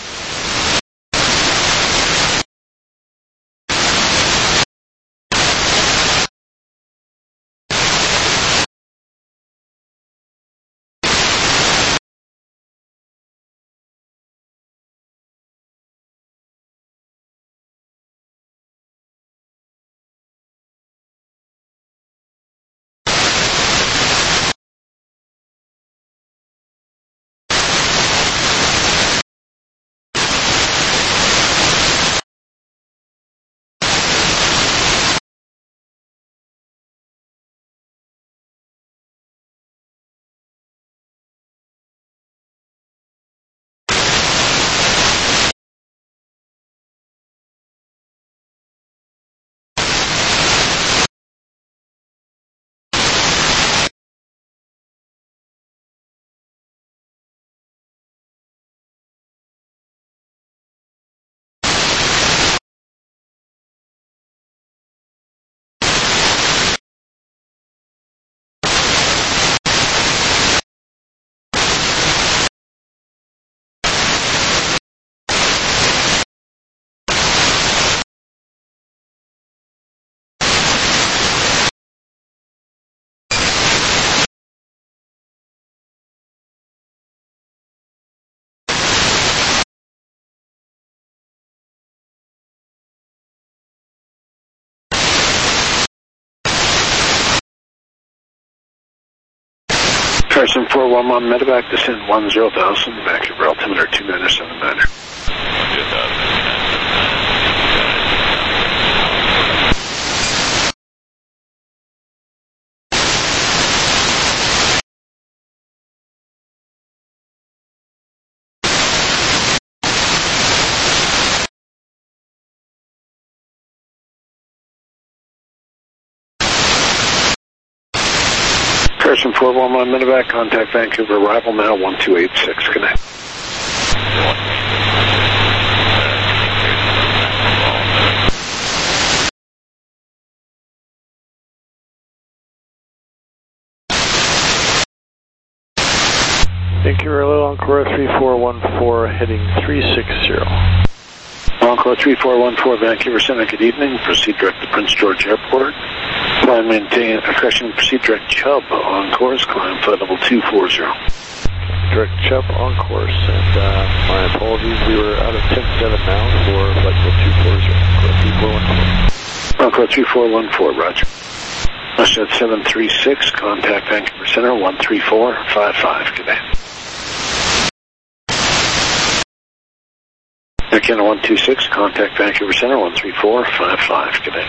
Carson 411 medevac, descend 10,000, Vancouver altimeter 2979. 2000. Carson 411 medevac, contact Vancouver, arrival now 1286, connect. Vancouver, hello, Encore 3414, heading 360. Encore 3414, Vancouver Center, good evening. Proceed direct to Prince George Airport. Climb, maintain, proceed direct Chubb on course, climb flight level 240. Direct Chubb on course, and my apologies, we were out of 10-7 now for flight level 240, Encore 3414. Encore 3414, roger. Mustard 736, contact Vancouver Center 13455, good day. Air Canada 126, contact Vancouver Center 13455, good day.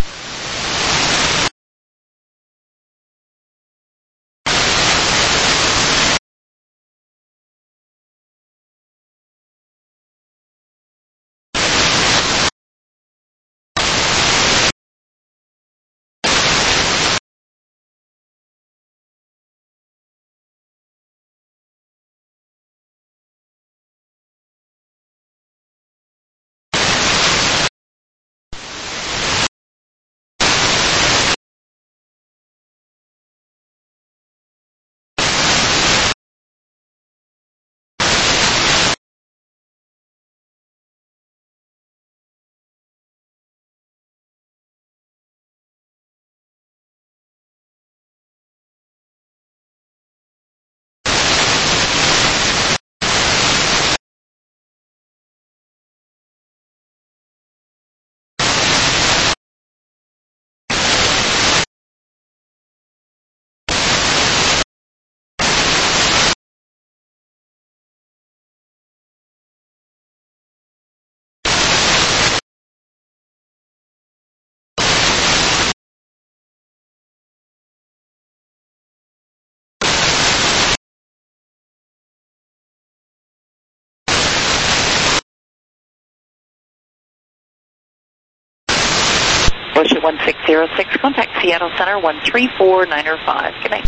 Bullshit 1606, contact Seattle Center 13495. Good night.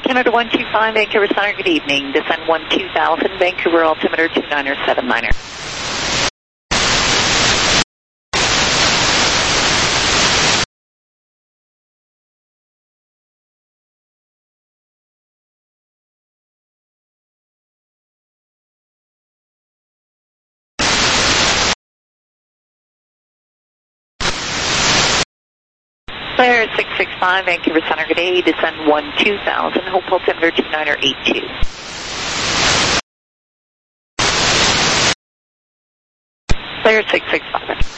Canada 125, Vancouver Center, good evening. Descend 12000, Vancouver altimeter 2979er. Flare 665, Vancouver Center, good day. Descend 12000, hold altimeter 29er82. Flare 665.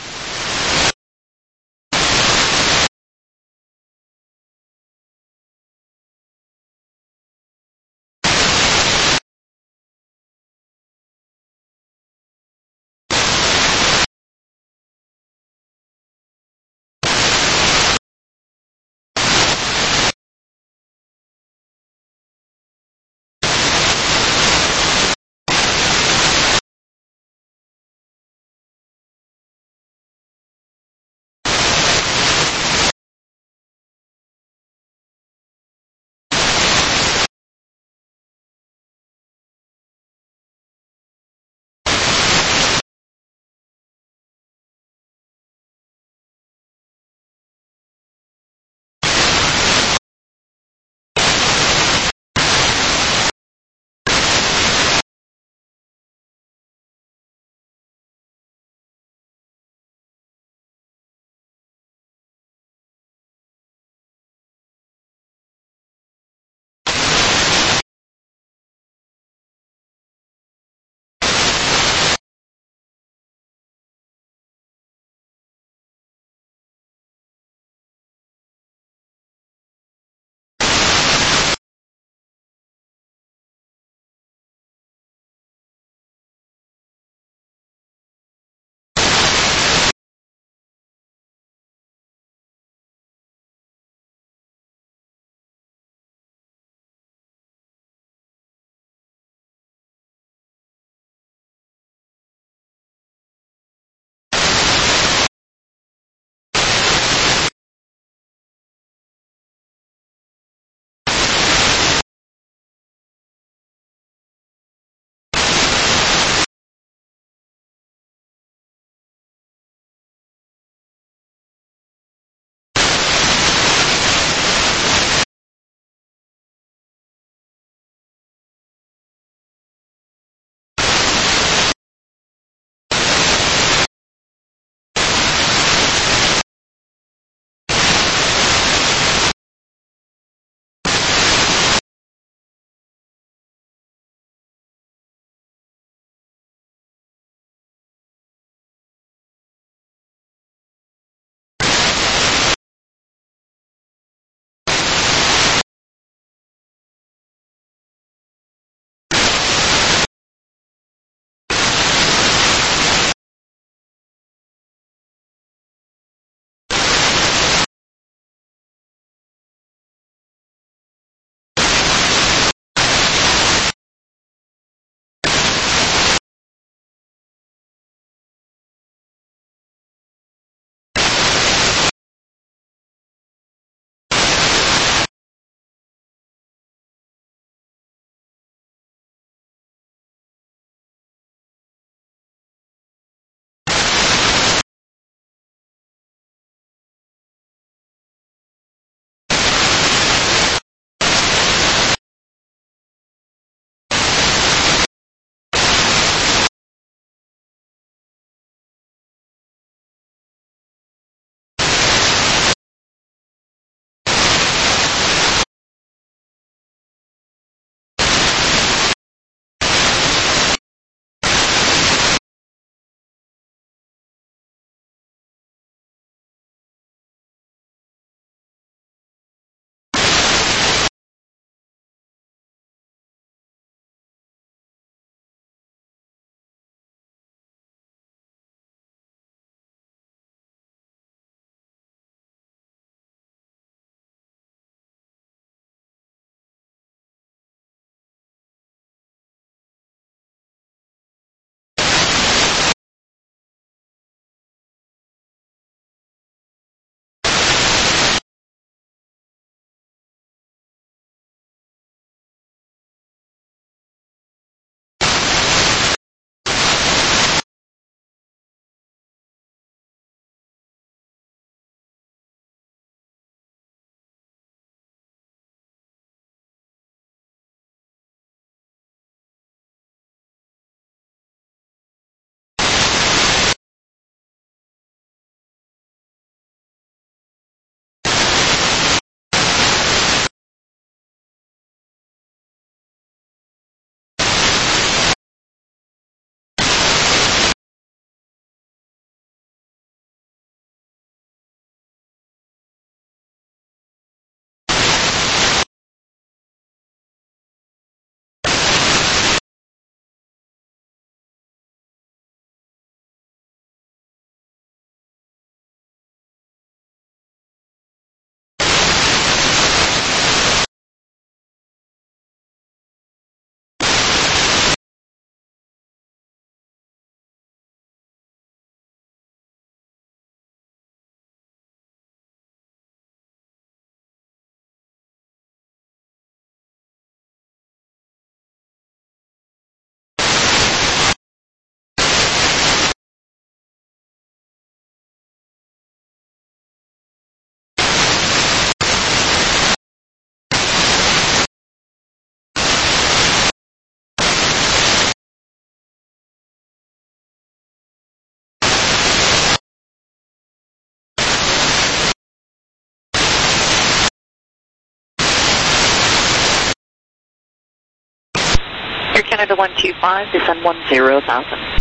Canada 125, descend 10,000.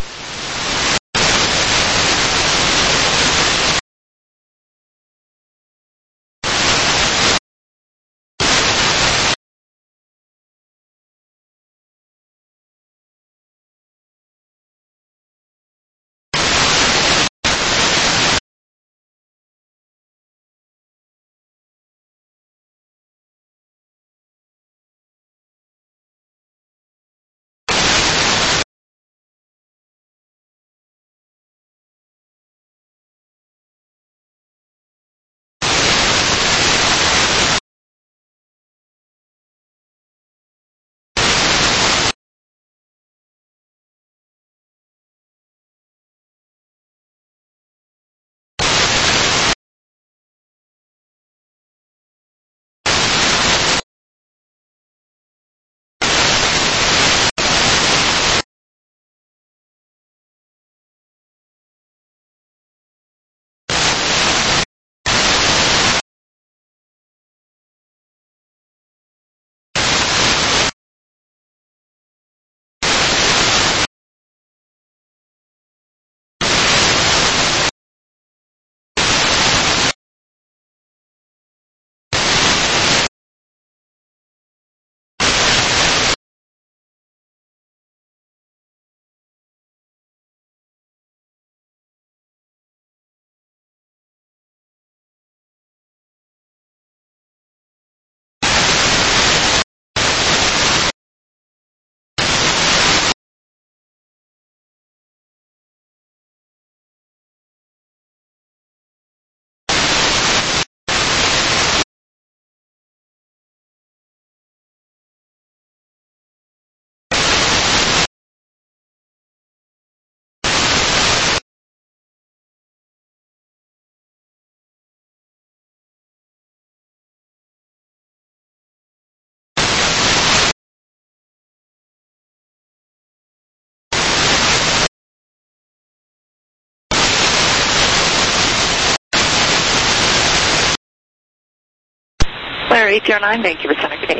Flare 809, Vancouver Center, good day.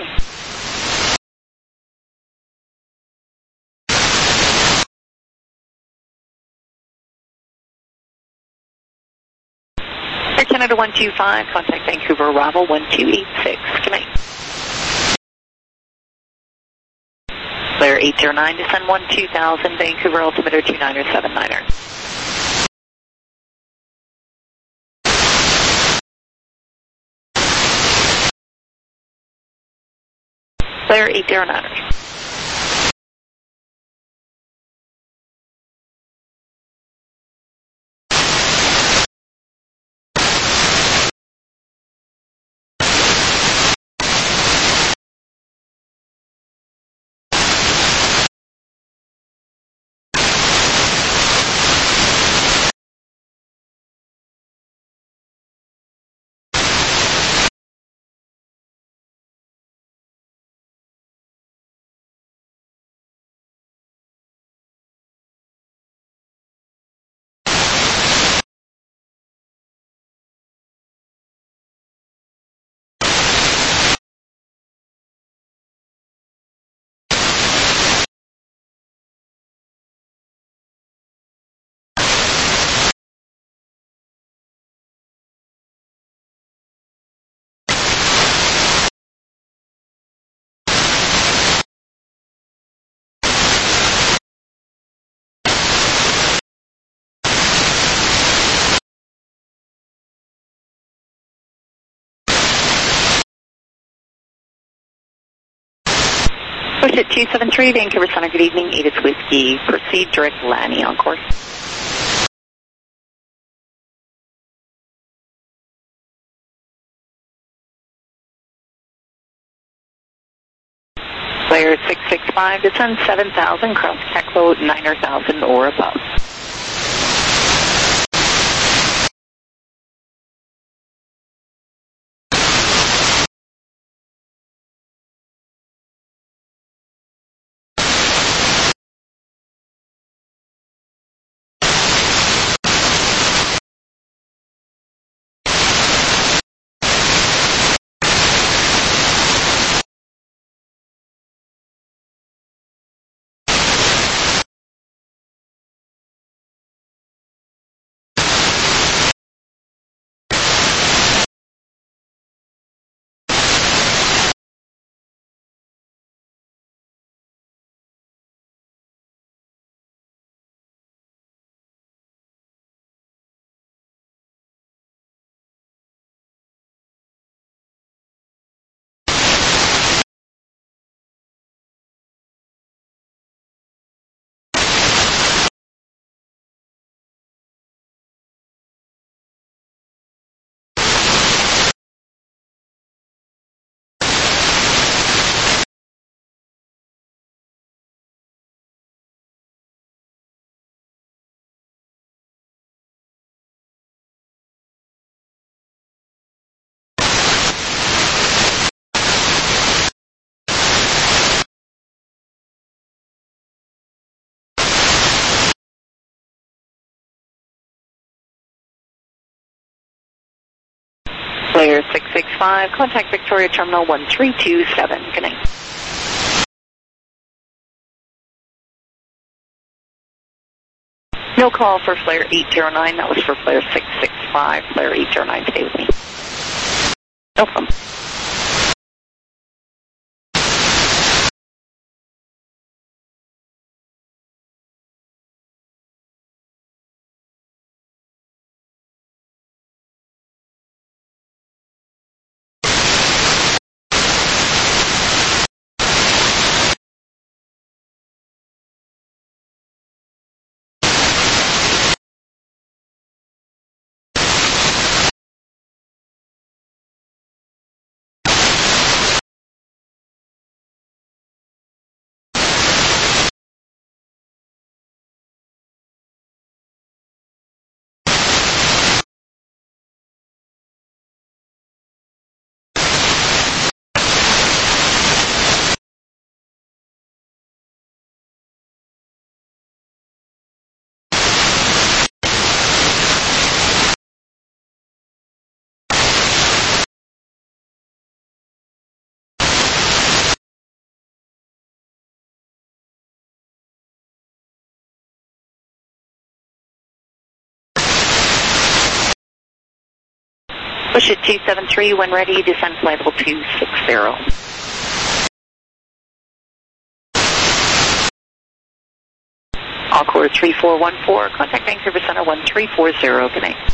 Air Canada 125, contact Vancouver arrival 1286, good night. Flare 809, descend 12,000, Vancouver altimeter 29er79er. Flare 809. Push it 273, Vancouver Center, good evening, Edith Whiskey. Proceed direct Lanny on course. Flare 665, descend 7,000, cross Teclo 9,000 or above. 665, contact Victoria Terminal 1327. Good night. No call for flare 809. That was for flare 665. Flare 809, stay with me. No problem. Push it 273, when ready, descend flight level 260. Encore 3414, contact Vancouver Center 1340, good night.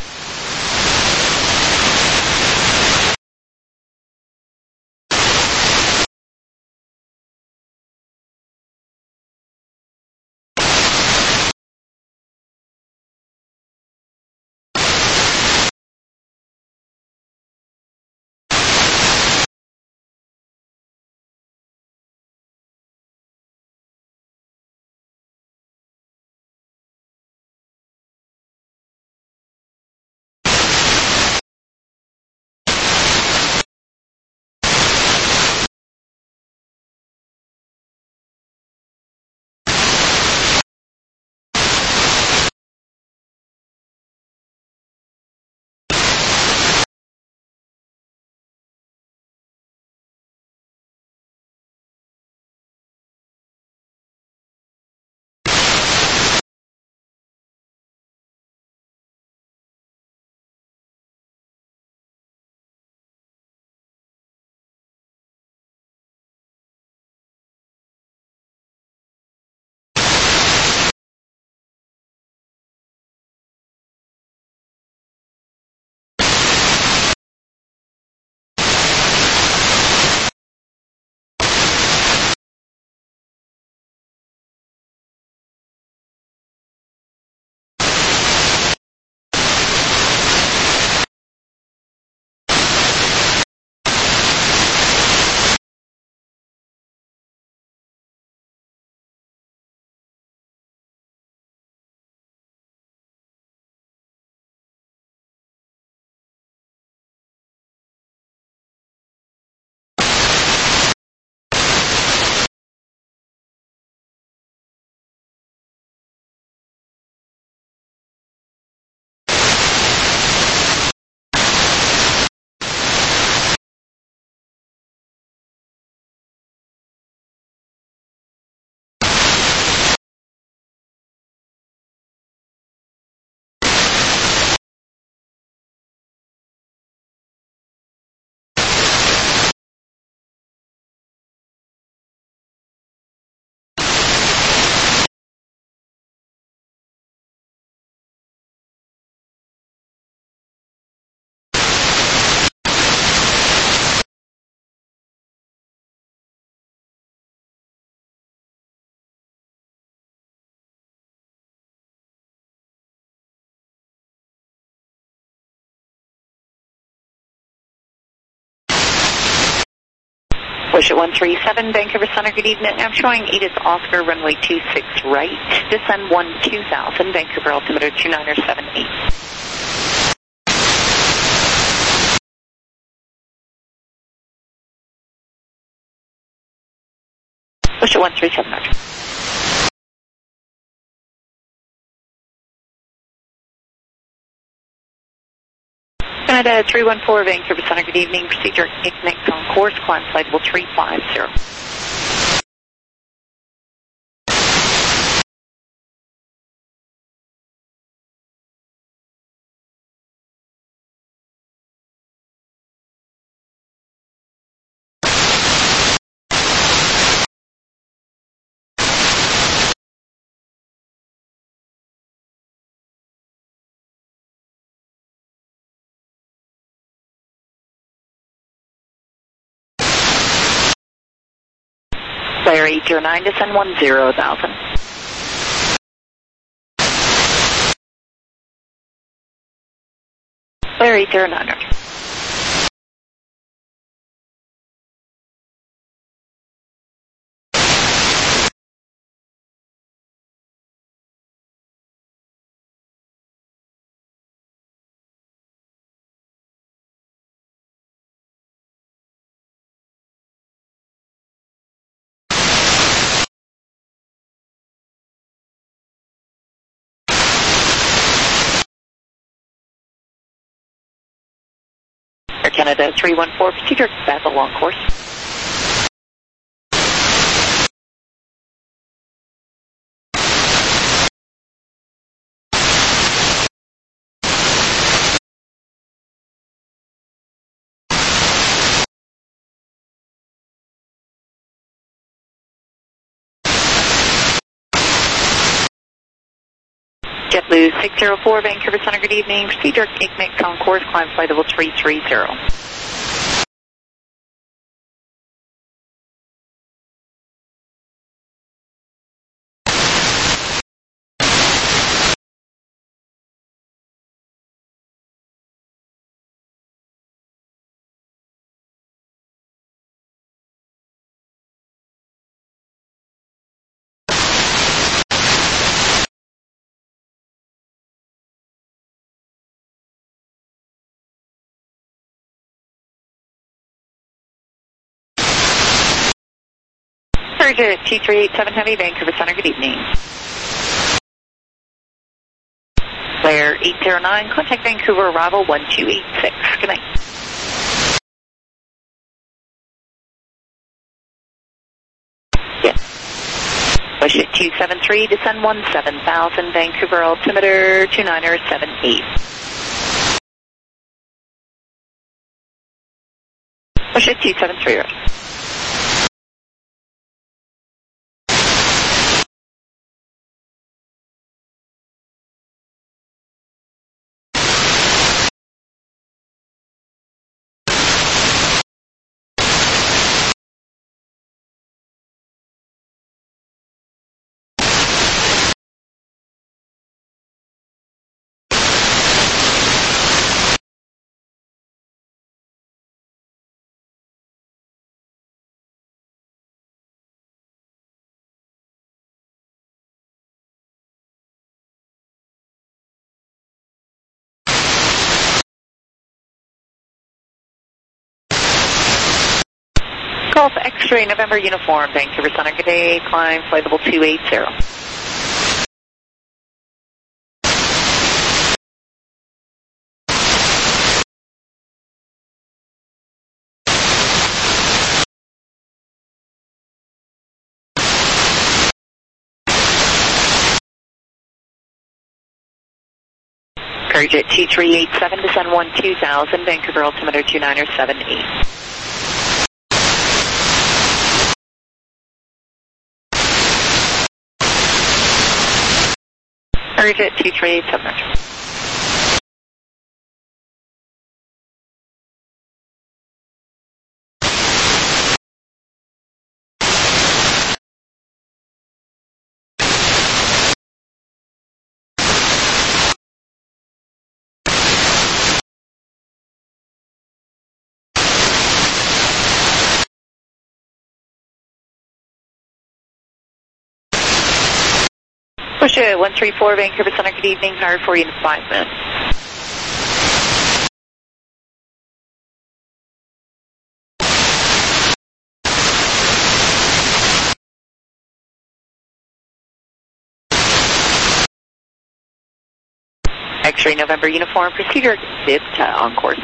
Push it 137, Vancouver Center, good evening. I'm showing Edith Oscar, runway 26 right, descend 2000, Vancouver altimeter 2978. Push it 137, Roger. Canada 314, Vancouver Center, good evening. Procedure connect on course, climb flight level 350. Flare 809, descend 10,000. Flare 809. Air Canada 314, procedure Basel on course. JetBlue 604, Vancouver Center, good evening. Procedure connect on course, climb flight level 330. Courier 2387 Heavy, Vancouver Center, good evening. Flare 809, contact Vancouver, arrival 1286. Good night. Yes. Push it 273, descend 17,000, Vancouver altimeter 2978. Push it 273, right. Golf X-ray November uniform, Vancouver Center, good day, climb flight level 280. Courierjet 2387, descend 12,000, Vancouver altimeter 2978. Courierjet 2387. Push it 134, Vancouver Center, good evening, hired for you in 5 minutes. X-ray November uniform, procedure exit on course.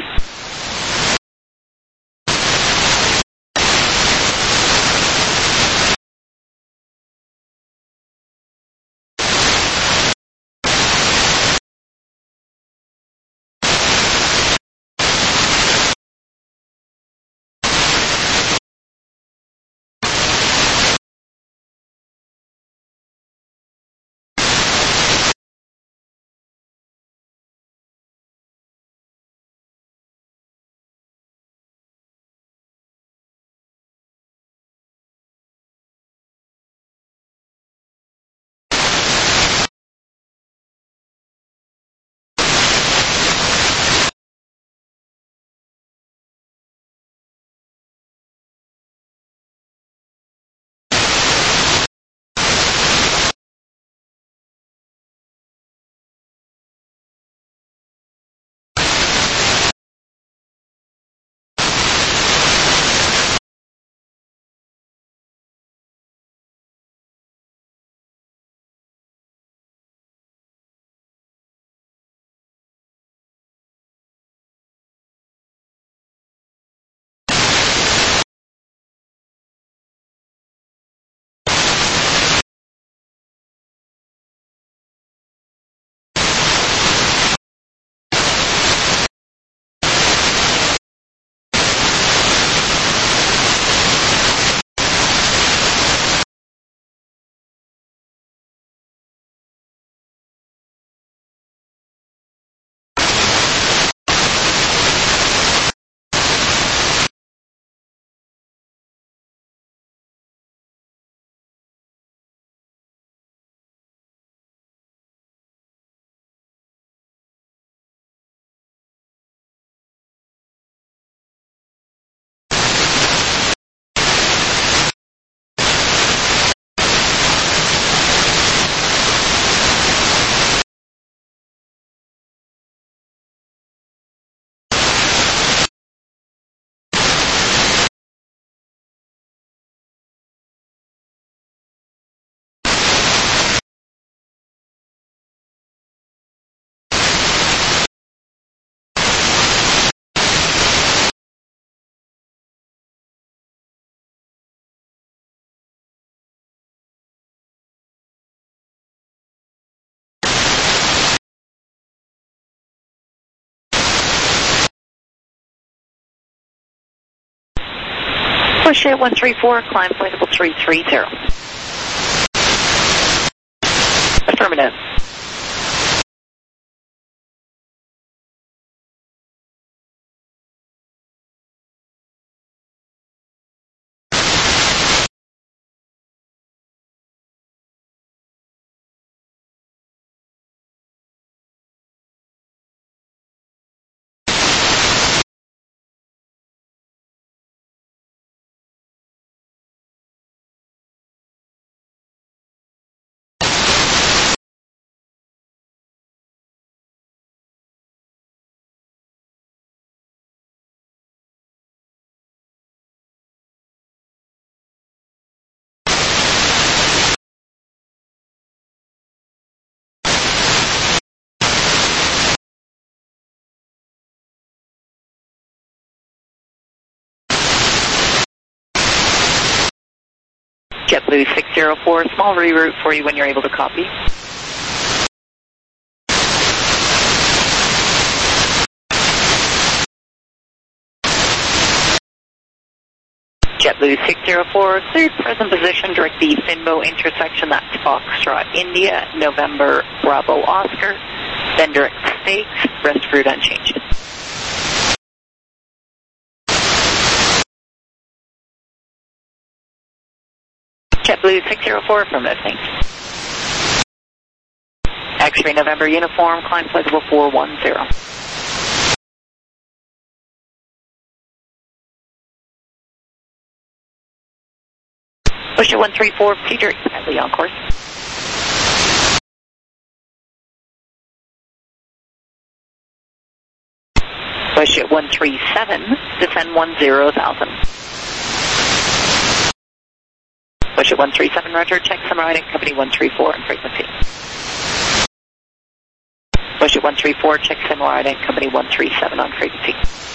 Push it 134, climb flight level 330. Affirmative. JetBlue 604, small reroute for you when you're able to copy. JetBlue 604, cleared present position, direct the Finbo intersection, that's Foxtrot, India, November, Bravo, Oscar, then direct stakes, rest route unchanged. JetBlue 604, affirmative, thanks. X-ray November uniform, climb flight level 410. Push it 134, Peter, exactly on course. Push it 137, descend 10,000. Push it 137, roger, check summer riding, company 134 and frequency. Push Bullshit 134, check sim wide and company 137 on frequency.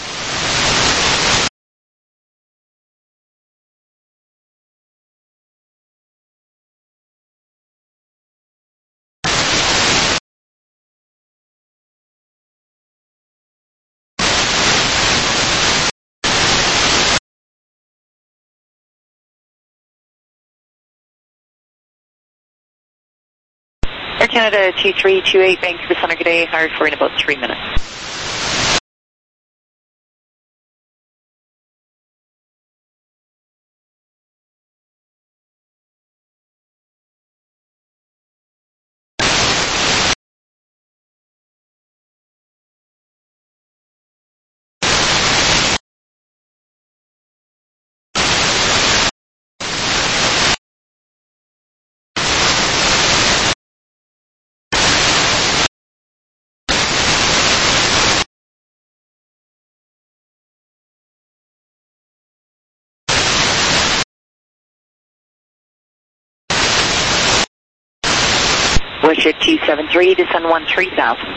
Air Canada 2328, Vancouver Center, good day, hired for in about 3 minutes. Bullshit 273, descend 13,000.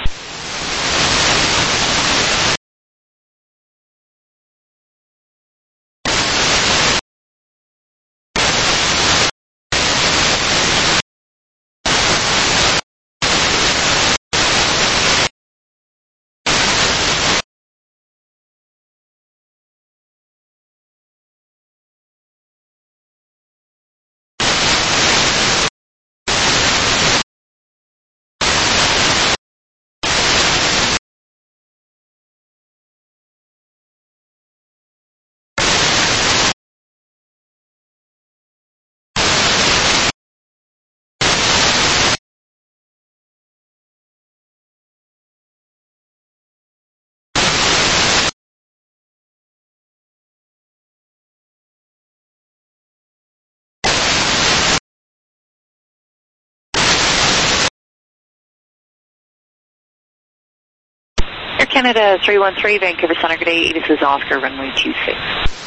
Air Canada 313, Vancouver Center, good day, this is Oscar, runway 26.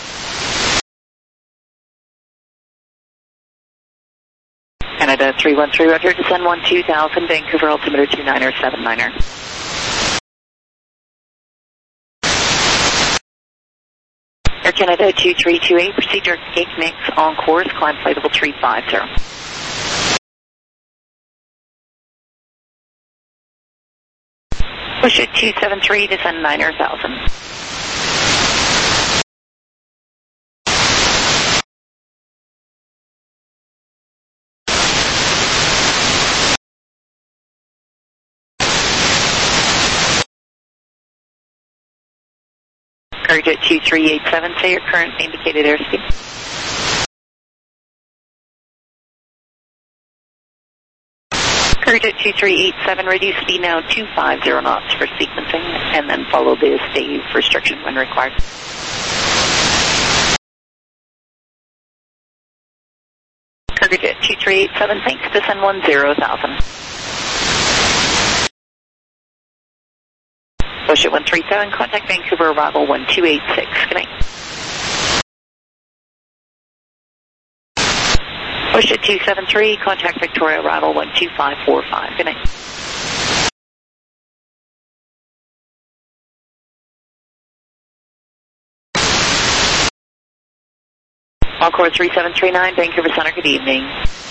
Canada 313, roger, descend 12,000, Vancouver altimeter 29er, 79er. Air Canada 2328, proceed direct gate mix on course, climb flight level 350. Bullshit 273, descend 9,000. Carrier 2387, say your current indicated airspeed. Carrier 2387, reduce speed now 250 knots for sequencing, and then follow the stave restriction when required. Carrier 2387, thanks, descend 10,000. Bullshit 137, contact Vancouver, arrival 1286, good night. Bullshit 273, contact Victoria, arrival 12545, good night. Encore 3739, Vancouver Center, good evening.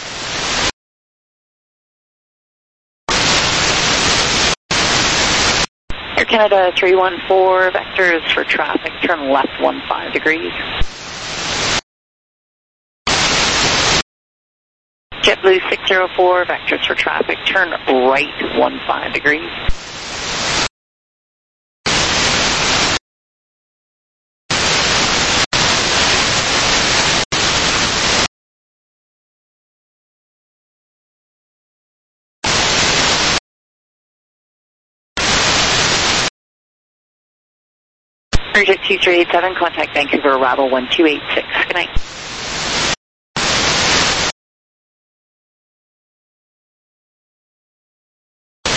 Air Canada 314, vectors for traffic, turn left 15 degrees. JetBlue 604, vectors for traffic, turn right 15 degrees. Airjet 2387, contact Vancouver, arrival 1286, good night.